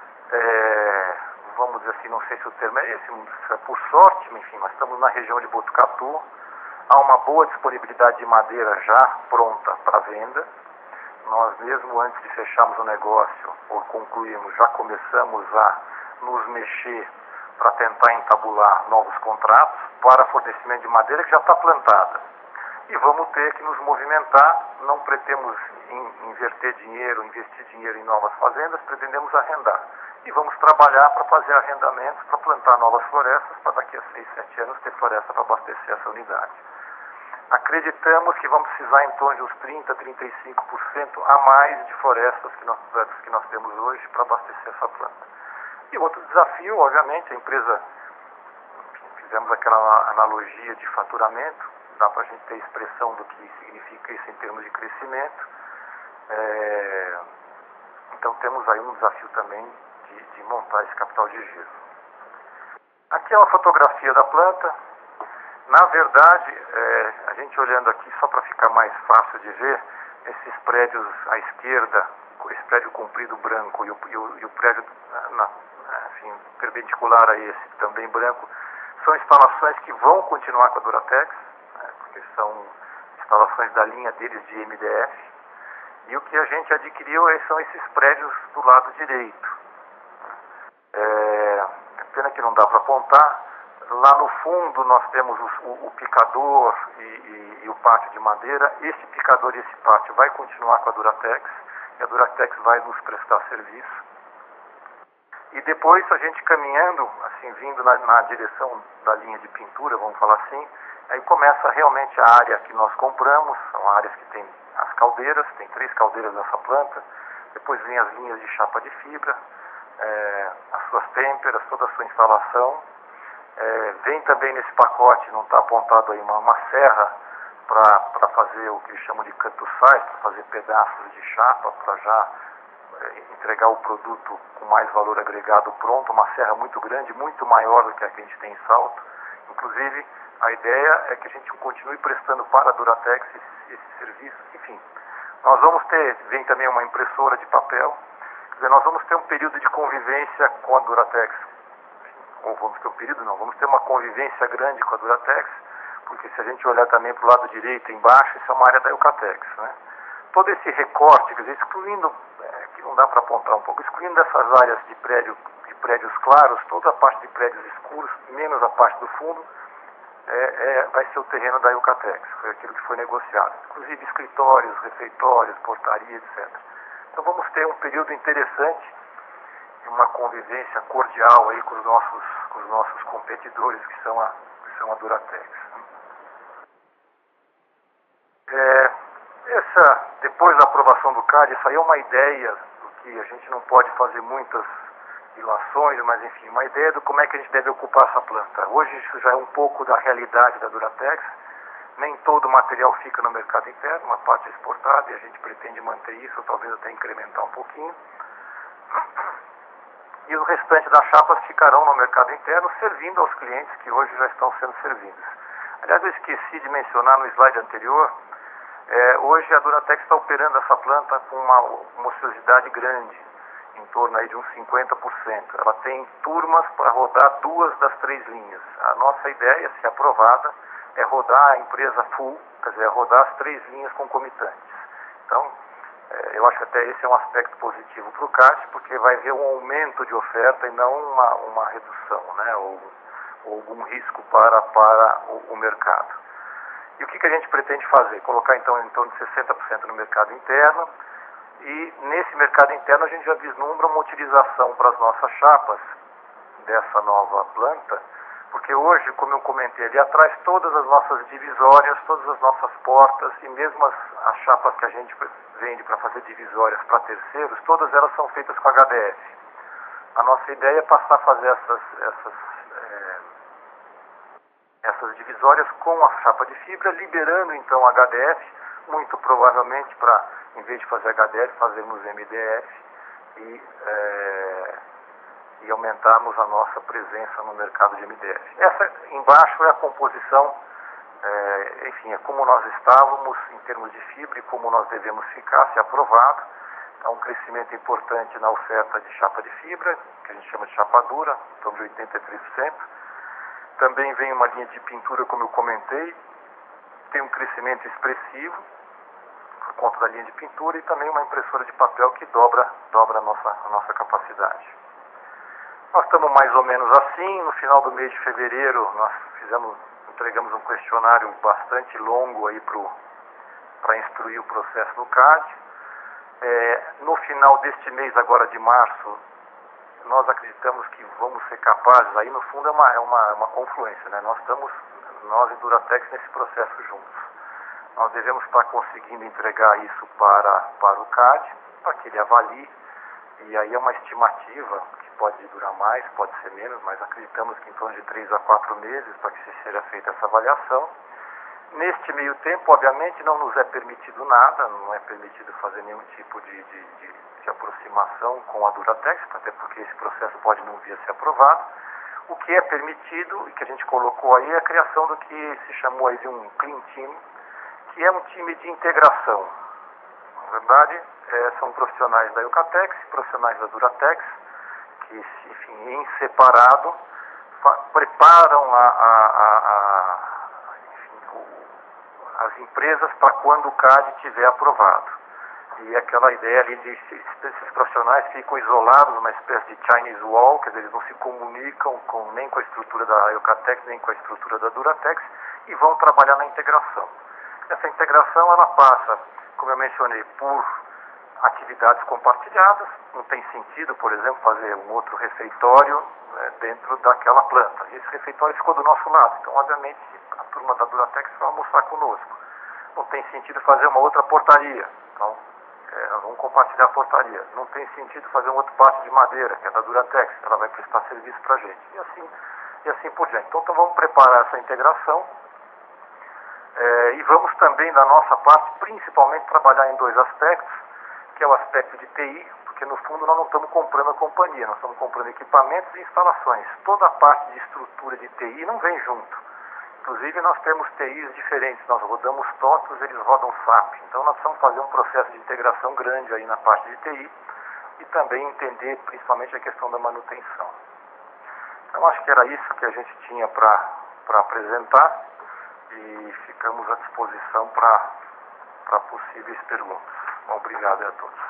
Vamos dizer assim, não sei se o termo é esse, por sorte, enfim, nós estamos na região de Botucatu, há uma boa disponibilidade de madeira já pronta para venda. Nós mesmo antes de fecharmos o negócio, ou concluirmos, já começamos a nos mexer para tentar entabular novos contratos para fornecimento de madeira que já está plantada. E vamos ter que nos movimentar, não pretendemos investir dinheiro em novas fazendas, pretendemos arrendar. E vamos trabalhar para fazer arrendamentos, para plantar novas florestas, para daqui a 6, 7 anos ter floresta para abastecer essa unidade. Acreditamos que vamos precisar em torno de uns 30%, 35% a mais de florestas que nós temos hoje para abastecer essa planta. E outro desafio, obviamente, a empresa, fizemos aquela analogia de faturamento, dá para a gente ter expressão do que significa isso em termos de crescimento. Então temos aí um desafio também de montar esse capital de giro. Aqui é uma fotografia da planta. Na verdade, a gente olhando aqui, só para ficar mais fácil de ver, esses prédios à esquerda, esse prédio comprido branco e o prédio perpendicular a esse, também branco, são instalações que vão continuar com a Duratex, porque são instalações da linha deles de MDF, e o que a gente adquiriu são esses prédios do lado direito. Pena que não dá para apontar. Lá no fundo nós temos o picador e o pátio de madeira. Esse picador e esse pátio vai continuar com a Duratex, e a Duratex vai nos prestar serviço. E depois a gente caminhando, assim, vindo na direção da linha de pintura, vamos falar assim, aí começa realmente a área que nós compramos, são áreas que tem as caldeiras, tem 3 caldeiras nessa planta, depois vem as linhas de chapa de fibra, as suas têmperas, toda a sua instalação. Vem também nesse pacote, não está apontado aí, uma serra para fazer o que eles chamam de cut-to-size, para fazer pedaços de chapa, para já entregar o produto com mais valor agregado pronto, uma serra muito grande, muito maior do que a gente tem em Salto. Inclusive, A ideia é que a gente continue prestando para a Duratex esse serviço. Enfim, nós vamos ter, vem também uma impressora de papel, quer dizer, nós vamos ter um período de convivência com a Duratex. Ou vamos ter um período, não, vamos ter uma convivência grande com a Duratex, porque se a gente olhar também para o lado direito, embaixo, isso é uma área da Eucatex, né? Todo esse recorte, quer dizer, excluindo, que não dá para apontar um pouco, excluindo essas áreas de prédios claros, toda a parte de prédios escuros, menos a parte do fundo, vai ser o terreno da Eucatex, foi aquilo que foi negociado. Inclusive escritórios, refeitórios, portaria, etc. Então vamos ter um período interessante, uma convivência cordial aí com os nossos competidores, que são a Duratex. Depois da aprovação do CAD, isso aí é uma ideia do que a gente não pode fazer muitas ilações, mas enfim, uma ideia de como é que a gente deve ocupar essa planta. Hoje isso já é um pouco da realidade da Duratex, nem todo o material fica no mercado interno, uma parte é exportada e a gente pretende manter isso, talvez até incrementar um pouquinho. E o restante das chapas ficarão no mercado interno, servindo aos clientes que hoje já estão sendo servidos. Aliás, eu esqueci de mencionar no slide anterior, hoje a Duratex está operando essa planta com uma ociosidade grande, em torno aí de uns 50%. Ela tem turmas para rodar 2 das 3 linhas. A nossa ideia, se aprovada, é rodar a empresa full, quer dizer, rodar as 3 linhas concomitantes. Então, eu acho que até esse é um aspecto positivo para o CAD, porque vai haver um aumento de oferta e não uma redução, né, ou algum risco para o mercado. E o que a gente pretende fazer? Colocar então em torno de 60% no mercado interno, e nesse mercado interno a gente já vislumbra uma utilização para as nossas chapas dessa nova planta, porque hoje, como eu comentei ali atrás, todas as nossas divisórias, todas as nossas portas e mesmo as chapas que a gente vende para fazer divisórias para terceiros, todas elas são feitas com HDF. A nossa ideia é passar a fazer essas divisórias com a chapa de fibra, liberando então HDF, muito provavelmente para, em vez de fazer HDF, fazermos MDF e aumentarmos a nossa presença no mercado de MDF. Essa embaixo é a composição, enfim, é como nós estávamos em termos de fibra e como nós devemos ficar, se aprovado. Há um crescimento importante na oferta de chapa de fibra, que a gente chama de chapa dura, em torno de 83%. Também vem uma linha de pintura, como eu comentei, tem um crescimento expressivo por conta da linha de pintura e também uma impressora de papel que dobra a nossa capacidade. Nós estamos mais ou menos assim. No final do mês de fevereiro nós entregamos um questionário bastante longo aí para instruir o processo no CAD. No final deste mês agora de março, nós acreditamos que vamos ser capazes, aí no fundo é uma confluência, né? Nós e Duratex nesse processo juntos. Nós devemos estar conseguindo entregar isso para o CAD, para que ele avalie, e aí é uma estimativa que pode durar mais, pode ser menos, mas acreditamos que em torno de 3 a 4 meses para que seja feita essa avaliação. Neste meio tempo, obviamente, não nos é permitido nada, não é permitido fazer nenhum tipo de aproximação com a Duratex, até porque esse processo pode não vir a ser aprovado. O que é permitido e que a gente colocou aí é a criação do que se chamou aí de um Clean Team, que é um time de integração. Na verdade, são profissionais da Eucatex, profissionais da Duratex, que, enfim, em separado, preparam as empresas para quando o CAD estiver aprovado. E aquela ideia ali de esses profissionais ficam isolados numa espécie de Chinese Wall, quer dizer, eles não se comunicam nem com a estrutura da Eucatex, nem com a estrutura da Duratex, e vão trabalhar na integração. Essa integração, ela passa, como eu mencionei, por atividades compartilhadas. Não tem sentido, por exemplo, fazer um outro refeitório dentro daquela planta. E esse refeitório ficou do nosso lado, então, obviamente, a turma da Duratex vai almoçar conosco. Não tem sentido fazer uma outra portaria, então nós vamos compartilhar a portaria. Não tem sentido fazer um outro pátio de madeira, que é da Duratex, ela vai prestar serviço para a gente. E assim por diante. Então vamos preparar essa integração e vamos também, da nossa parte, principalmente trabalhar em 2 aspectos, que é o aspecto de TI, porque no fundo nós não estamos comprando a companhia, nós estamos comprando equipamentos e instalações. Toda a parte de estrutura de TI não vem junto. Inclusive nós temos TIs diferentes, nós rodamos TOTOS, eles rodam SAP. Então nós precisamos fazer um processo de integração grande aí na parte de TI e também entender principalmente a questão da manutenção. Então acho que era isso que a gente tinha para apresentar e ficamos à disposição para possíveis perguntas. Obrigado a todos.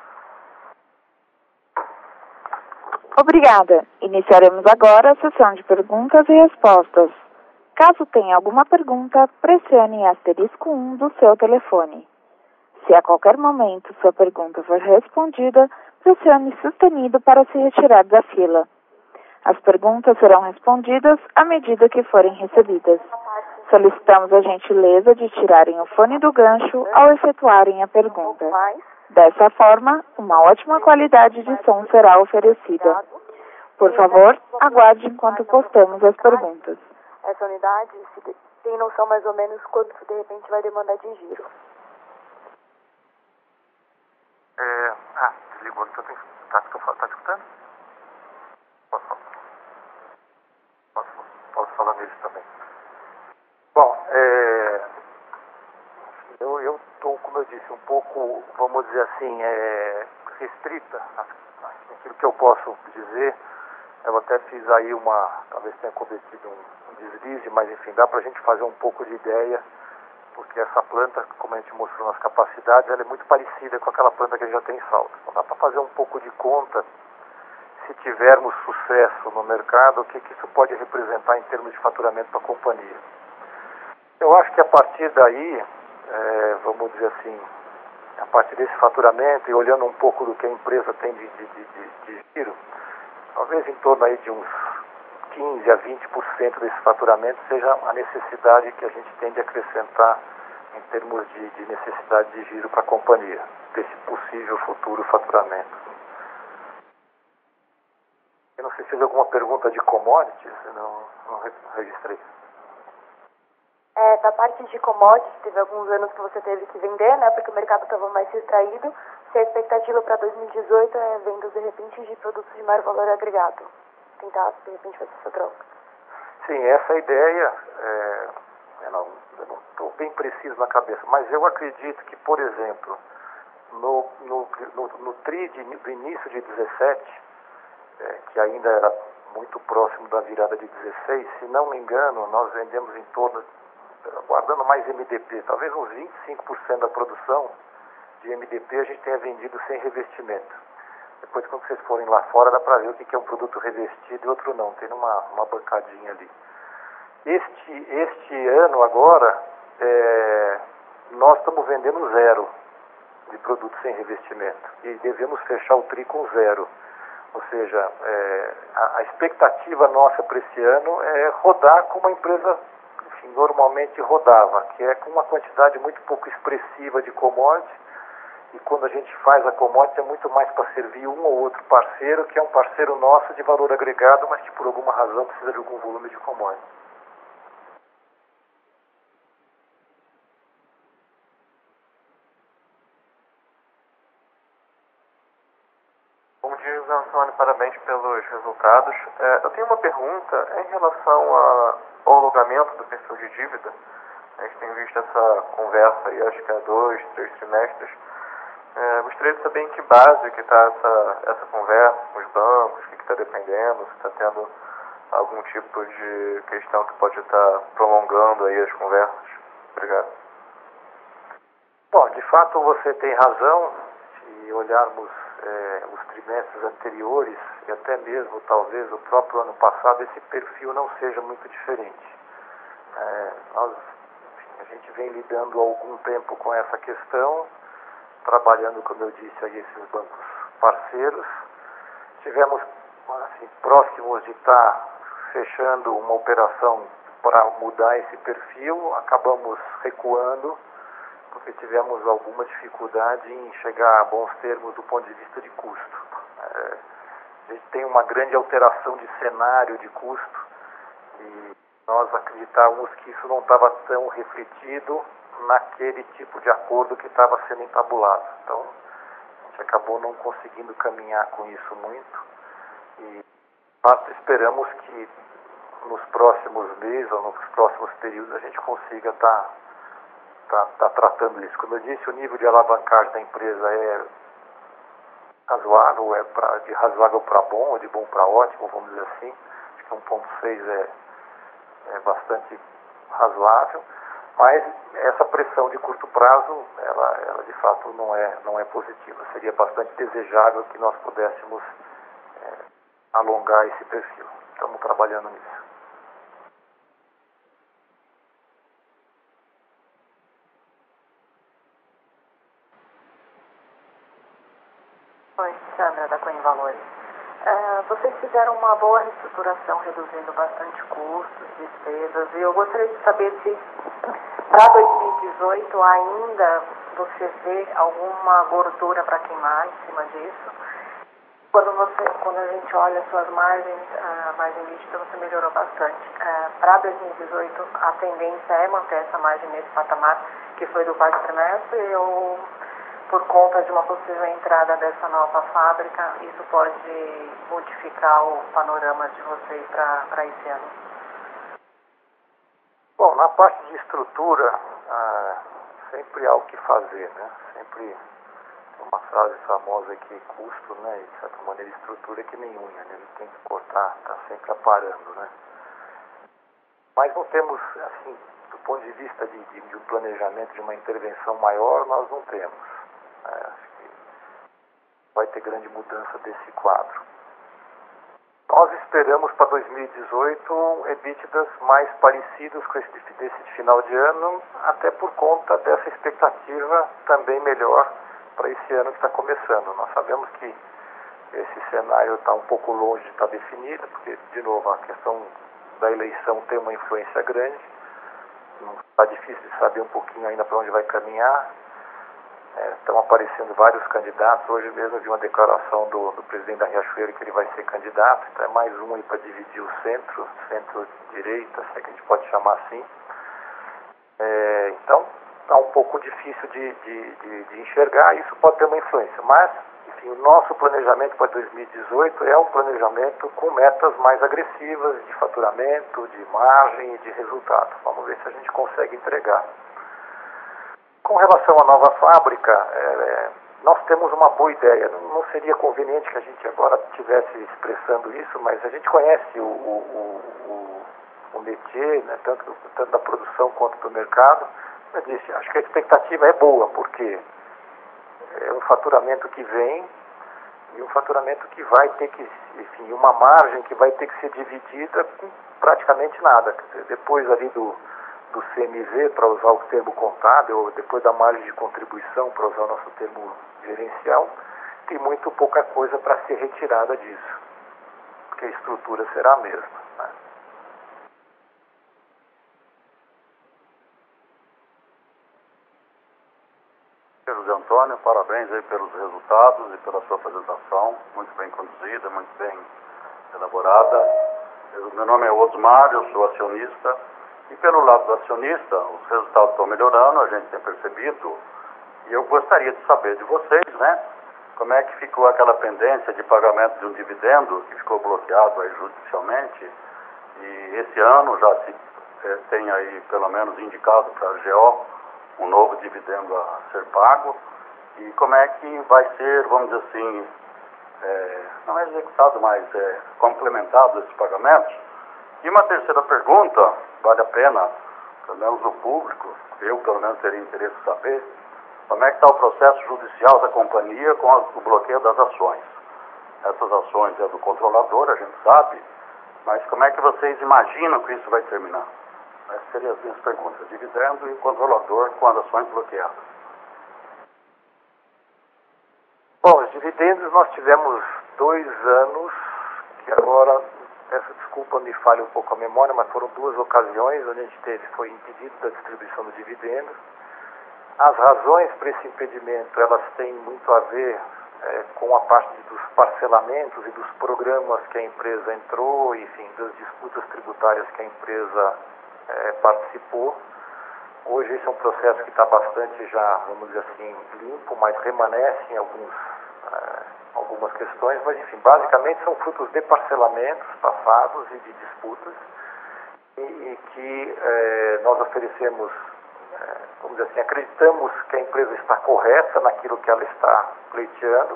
Obrigada. Iniciaremos agora a sessão de perguntas e respostas. Caso tenha alguma pergunta, pressione asterisco 1 do seu telefone. Se a qualquer momento sua pergunta for respondida, pressione sustenido para se retirar da fila. As perguntas serão respondidas à medida que forem recebidas. Solicitamos a gentileza de tirarem o fone do gancho ao efetuarem a pergunta. Dessa forma, uma ótima qualidade de som será oferecida. Por favor, aguarde enquanto postamos as perguntas. Essa unidade, se tem noção mais ou menos quanto de repente vai demandar de giro? Desligou. Tá escutando? Posso falar nisso também. Bom, eu estou, como eu disse, um pouco, vamos dizer assim, restrita. Aquilo que eu posso dizer, eu até fiz aí talvez tenha cometido um deslize, mas enfim, dá para a gente fazer um pouco de ideia, porque essa planta, como a gente mostrou nas capacidades, ela é muito parecida com aquela planta que a gente já tem em Salto. Então dá para fazer um pouco de conta, se tivermos sucesso no mercado, o que isso pode representar em termos de faturamento para a companhia. Eu acho que a partir daí, vamos dizer assim, a partir desse faturamento e olhando um pouco do que a empresa tem de giro, talvez em torno aí de uns 15 a 20% desse faturamento seja a necessidade que a gente tem de acrescentar em termos de necessidade de giro para a companhia, desse possível futuro faturamento. Eu não sei se fez alguma pergunta de commodities, eu não registrei. Da parte de commodities, teve alguns anos que você teve que vender, né, porque o mercado estava mais retraído. Se a expectativa para 2018 é vendas, de repente, de produtos de maior valor agregado. Tentar, de repente, fazer essa troca. Sim, essa ideia, eu não estou bem preciso na cabeça, mas eu acredito que, por exemplo, no TRI do início de 17, que ainda era muito próximo da virada de 16, se não me engano, nós vendemos em torno, guardando mais MDP, talvez uns 25% da produção de MDP a gente tenha vendido sem revestimento. Depois, quando vocês forem lá fora, dá para ver o que é um produto revestido e outro não. Tem uma bancadinha ali. Este ano agora, nós estamos vendendo 0 de produtos sem revestimento. E devemos fechar o TRI com 0. Ou seja, a expectativa nossa para esse ano é rodar como a empresa, enfim, normalmente rodava, que é com uma quantidade muito pouco expressiva de commodity. E quando a gente faz a commodity é muito mais para servir um ou outro parceiro, que é um parceiro nosso de valor agregado, mas que por alguma razão precisa de algum volume de commodity. Bom dia, José Antônio, parabéns pelos resultados. Eu tenho uma pergunta em relação ao alugamento do perfil de dívida. A gente tem visto essa conversa aí, acho que há 2, 3 trimestres. Gostaria de saber em que base que está essa conversa com os bancos, o que está dependendo, se está tendo algum tipo de questão que pode estar prolongando aí as conversas. Obrigado. Bom, de fato você tem razão. Se olharmos os trimestres anteriores e até mesmo talvez o próprio ano passado, esse perfil não seja muito diferente. A gente vem lidando há algum tempo com essa questão, trabalhando, como eu disse, aí esses bancos parceiros. Tivemos assim, próximos de estar fechando uma operação para mudar esse perfil, acabamos recuando, porque tivemos alguma dificuldade em chegar a bons termos do ponto de vista de custo. A gente tem uma grande alteração de cenário de custo e nós acreditávamos que isso não estava tão refletido naquele tipo de acordo que estava sendo entabulado. Então, a gente acabou não conseguindo caminhar com isso muito e esperamos que nos próximos meses ou nos próximos períodos a gente consiga estar tratando isso. Como eu disse, o nível de alavancagem da empresa é razoável, de razoável para bom, ou de bom para ótimo, vamos dizer assim. Acho que 1,6 é bastante razoável, mas essa pressão de curto prazo, ela de fato não é positiva. Seria bastante desejável que nós pudéssemos alongar esse perfil. Estamos trabalhando nisso. Oi, Sandra, da Coin Valores. Vocês fizeram uma boa reestruturação, reduzindo bastante custos, despesas, e eu gostaria de saber se para 2018 ainda você vê alguma gordura para queimar em cima disso. Quando a gente olha as suas margens, a margem líquida você melhorou bastante. Para 2018 a tendência é manter essa margem nesse patamar que foi do quarto trimestre, ou por conta de uma possível entrada dessa nova fábrica, isso pode modificar o panorama de vocês para esse ano? Bom, na parte de estrutura, sempre há o que fazer, né? Sempre tem uma frase famosa que custo, né? E de certa maneira estrutura é que nem unha, né? Ele tem que cortar, está sempre aparando, né? Mas não temos, assim, do ponto de vista de um planejamento, de uma intervenção maior, nós não temos. Acho que vai ter grande mudança desse quadro. Nós esperamos para 2018 EBITDAs mais parecidos com esse desse final de ano, até por conta dessa expectativa também melhor para esse ano que está começando. Nós sabemos que esse cenário está um pouco longe de estar definido, porque, de novo, a questão da eleição tem uma influência grande. Está difícil de saber um pouquinho ainda para onde vai caminhar. Estão aparecendo vários candidatos. Hoje mesmo eu vi uma declaração do presidente da Riachuelo que ele vai ser candidato. Então é mais um aí para dividir o centro-direita, se é que a gente pode chamar assim. Então está um pouco difícil de enxergar. Isso pode ter uma influência. Mas, enfim, o nosso planejamento para 2018 é um planejamento com metas mais agressivas de faturamento, de margem e de resultado. Vamos ver se a gente consegue entregar. Com relação à nova fábrica, nós temos uma boa ideia. Não seria conveniente que a gente agora estivesse expressando isso, mas a gente conhece o métier, né, tanto da produção quanto do mercado. Eu disse, acho que a expectativa é boa, porque é um faturamento que vem e um faturamento que vai ter que, enfim, uma margem que vai ter que ser dividida com praticamente nada. Quer dizer, depois ali do CMV, para usar o termo contábil, ou depois da margem de contribuição, para usar o nosso termo gerencial, tem muito pouca coisa para ser retirada disso, porque a estrutura será a mesma, né? José Antônio, parabéns aí pelos resultados e pela sua apresentação, muito bem conduzida, muito bem elaborada. Meu nome é Osmar, eu sou acionista. E pelo lado do acionista, os resultados estão melhorando, a gente tem percebido, e eu gostaria de saber de vocês, né, como é que ficou aquela pendência de pagamento de um dividendo que ficou bloqueado aí judicialmente, e esse ano já se tem aí pelo menos indicado para a GO um novo dividendo a ser pago, e como é que vai ser, vamos dizer assim, não é executado, mas complementado esses pagamentos. E uma terceira pergunta, vale a pena, pelo menos no público, eu pelo menos teria interesse em saber, como é que está o processo judicial da companhia com o bloqueio das ações. Essas ações é do controlador, a gente sabe, mas como é que vocês imaginam que isso vai terminar? Essas seriam as minhas perguntas, dividendo e o controlador com as ações bloqueadas. Bom, os dividendos nós tivemos 2 anos, que agora... Peço desculpa, me falha um pouco a memória, mas foram 2 ocasiões onde a gente foi impedido da distribuição do dividendo. As razões para esse impedimento, elas têm muito a ver com a parte dos parcelamentos e dos programas que a empresa entrou, enfim, das disputas tributárias que a empresa participou. Hoje esse é um processo que está bastante já, vamos dizer assim, limpo, mas remanescem algumas questões, mas enfim, basicamente são frutos de parcelamentos passados e de disputas, e que nós oferecemos, vamos dizer assim, acreditamos que a empresa está correta naquilo que ela está pleiteando.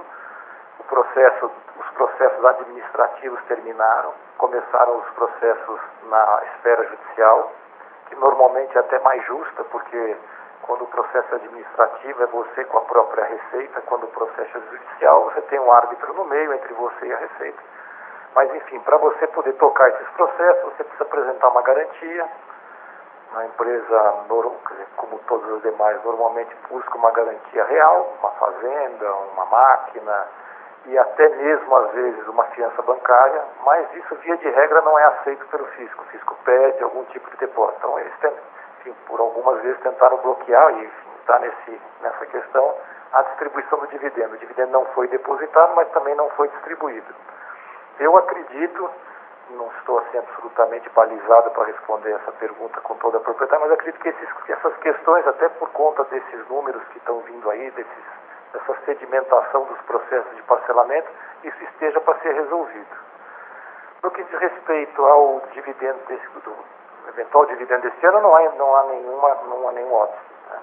Os processos administrativos terminaram, começaram os processos na esfera judicial, que normalmente é até mais justa, porque quando o processo administrativo é você com a própria Receita, quando o processo é judicial, você tem um árbitro no meio entre você e a Receita. Mas, enfim, para você poder tocar esses processos, você precisa apresentar uma garantia. A empresa, como todas as demais, normalmente busca uma garantia real, uma fazenda, uma máquina e até mesmo, às vezes, uma fiança bancária, mas isso, via de regra, não é aceito pelo fisco. O fisco pede algum tipo de depósito. Então, eles por algumas vezes tentaram bloquear, e está nessa questão, a distribuição do dividendo. O dividendo não foi depositado, mas também não foi distribuído. Eu acredito, não estou assim absolutamente balizado para responder essa pergunta com toda a propriedade, mas acredito que essas questões, até por conta desses números que estão vindo aí, dessa sedimentação dos processos de parcelamento, isso esteja para ser resolvido. No que diz respeito ao dividendo do eventual dividendo deste ano, não há nenhum óbvio. Né?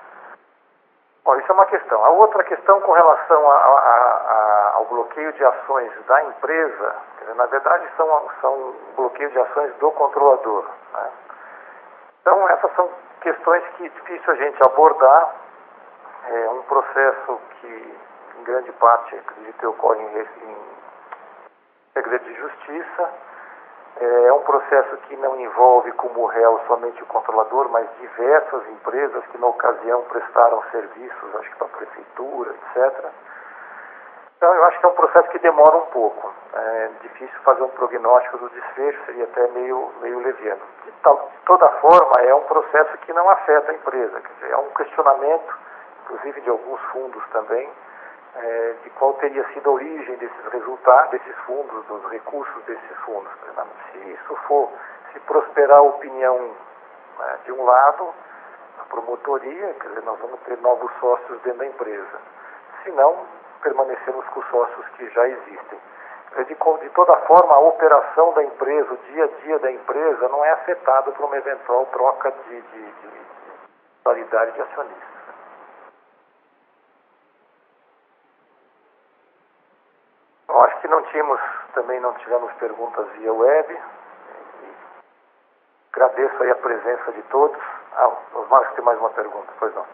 Bom, isso é uma questão. A outra questão com relação ao bloqueio de ações da empresa, na verdade são bloqueio de ações do controlador. Né? Então, essas são questões que é difícil a gente abordar. É um processo que, em grande parte, acredito, ocorre em segredo de justiça. É um processo que não envolve como réu somente o controlador, mas diversas empresas que na ocasião prestaram serviços, acho que para a prefeitura, etc. Então eu acho que é um processo que demora um pouco. É difícil fazer um prognóstico do desfecho, seria até meio leviano. De toda forma, é um processo que não afeta a empresa. Quer dizer, é um questionamento, inclusive de alguns fundos também, de qual teria sido a origem desses resultados, desses fundos, dos recursos desses fundos. Se prosperar a opinião de um lado, a promotoria, quer dizer, nós vamos ter novos sócios dentro da empresa. Se não, permanecemos com os sócios que já existem. De toda forma, a operação da empresa, o dia a dia da empresa, não é afetado por uma eventual troca de totalidade de acionistas. Eu acho que também não tivemos perguntas via web. Agradeço aí a presença de todos. Osmar, tem mais uma pergunta, pois não.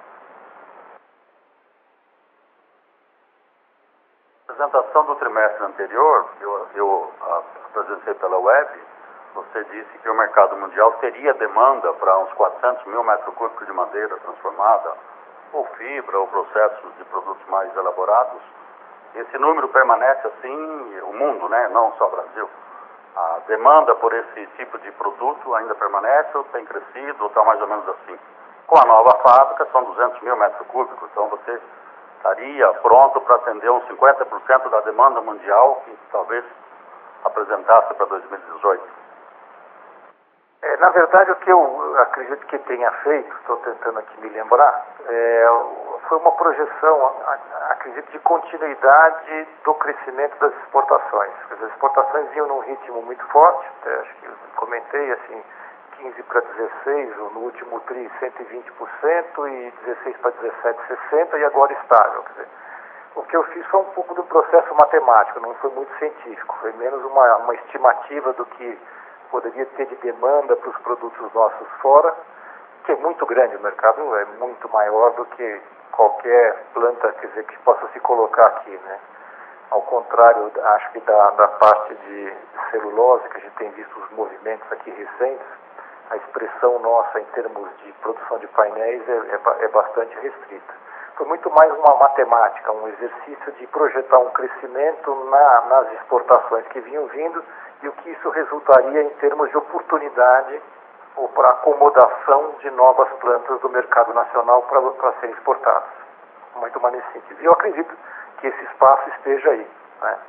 Na apresentação do trimestre anterior, eu apresentei pela web, você disse que o mercado mundial teria demanda para uns 400 mil metros cúbicos de madeira transformada, ou fibra, ou processos de produtos mais elaborados. Esse número permanece assim, o mundo, né? Não só o Brasil. A demanda por esse tipo de produto ainda permanece, ou tem crescido, ou está mais ou menos assim. Com a nova fábrica, são 200 mil metros cúbicos, então você estaria pronto para atender uns 50% da demanda mundial que talvez apresentasse para 2018. Na verdade, o que eu acredito que tenha feito, estou tentando aqui me lembrar, foi uma projeção, acredito, de continuidade do crescimento das exportações. As exportações vinham num ritmo muito forte, acho que eu comentei assim, 15 para 16, no último TRI 120%, e 16 para 17, 60%, e agora estável. Quer dizer, o que eu fiz foi um pouco do processo matemático, não foi muito científico, foi menos uma estimativa do que poderia ter de demanda para os produtos nossos fora, que é muito grande, o mercado é muito maior do que qualquer planta, quer dizer, que possa se colocar aqui, né? Ao contrário, acho que da parte de celulose, que a gente tem visto os movimentos aqui recentes, a expressão nossa em termos de produção de painéis é bastante restrita. Foi muito mais uma matemática, um exercício de projetar um crescimento nas exportações que vinham vindo e o que isso resultaria em termos de oportunidade ou para acomodação de novas plantas do mercado nacional para serem exportadas. Muito mais nesse sentido. E eu acredito que esse espaço esteja aí, né?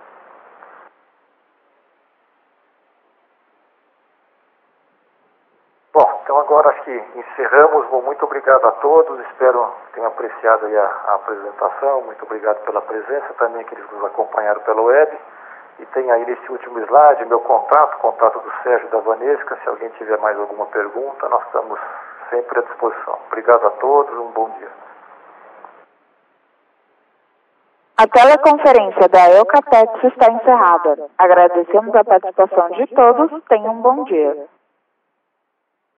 Bom, então agora acho que encerramos. Bom, muito obrigado a todos, espero que tenham apreciado aí a apresentação. Muito obrigado pela presença, também aqueles que nos acompanharam pela web. E tem aí nesse último slide meu contato do Sérgio e da Vanesca. Se alguém tiver mais alguma pergunta, nós estamos sempre à disposição. Obrigado a todos, um bom dia. A teleconferência da Eucatex está encerrada. Agradecemos a participação de todos. Tenham um bom dia.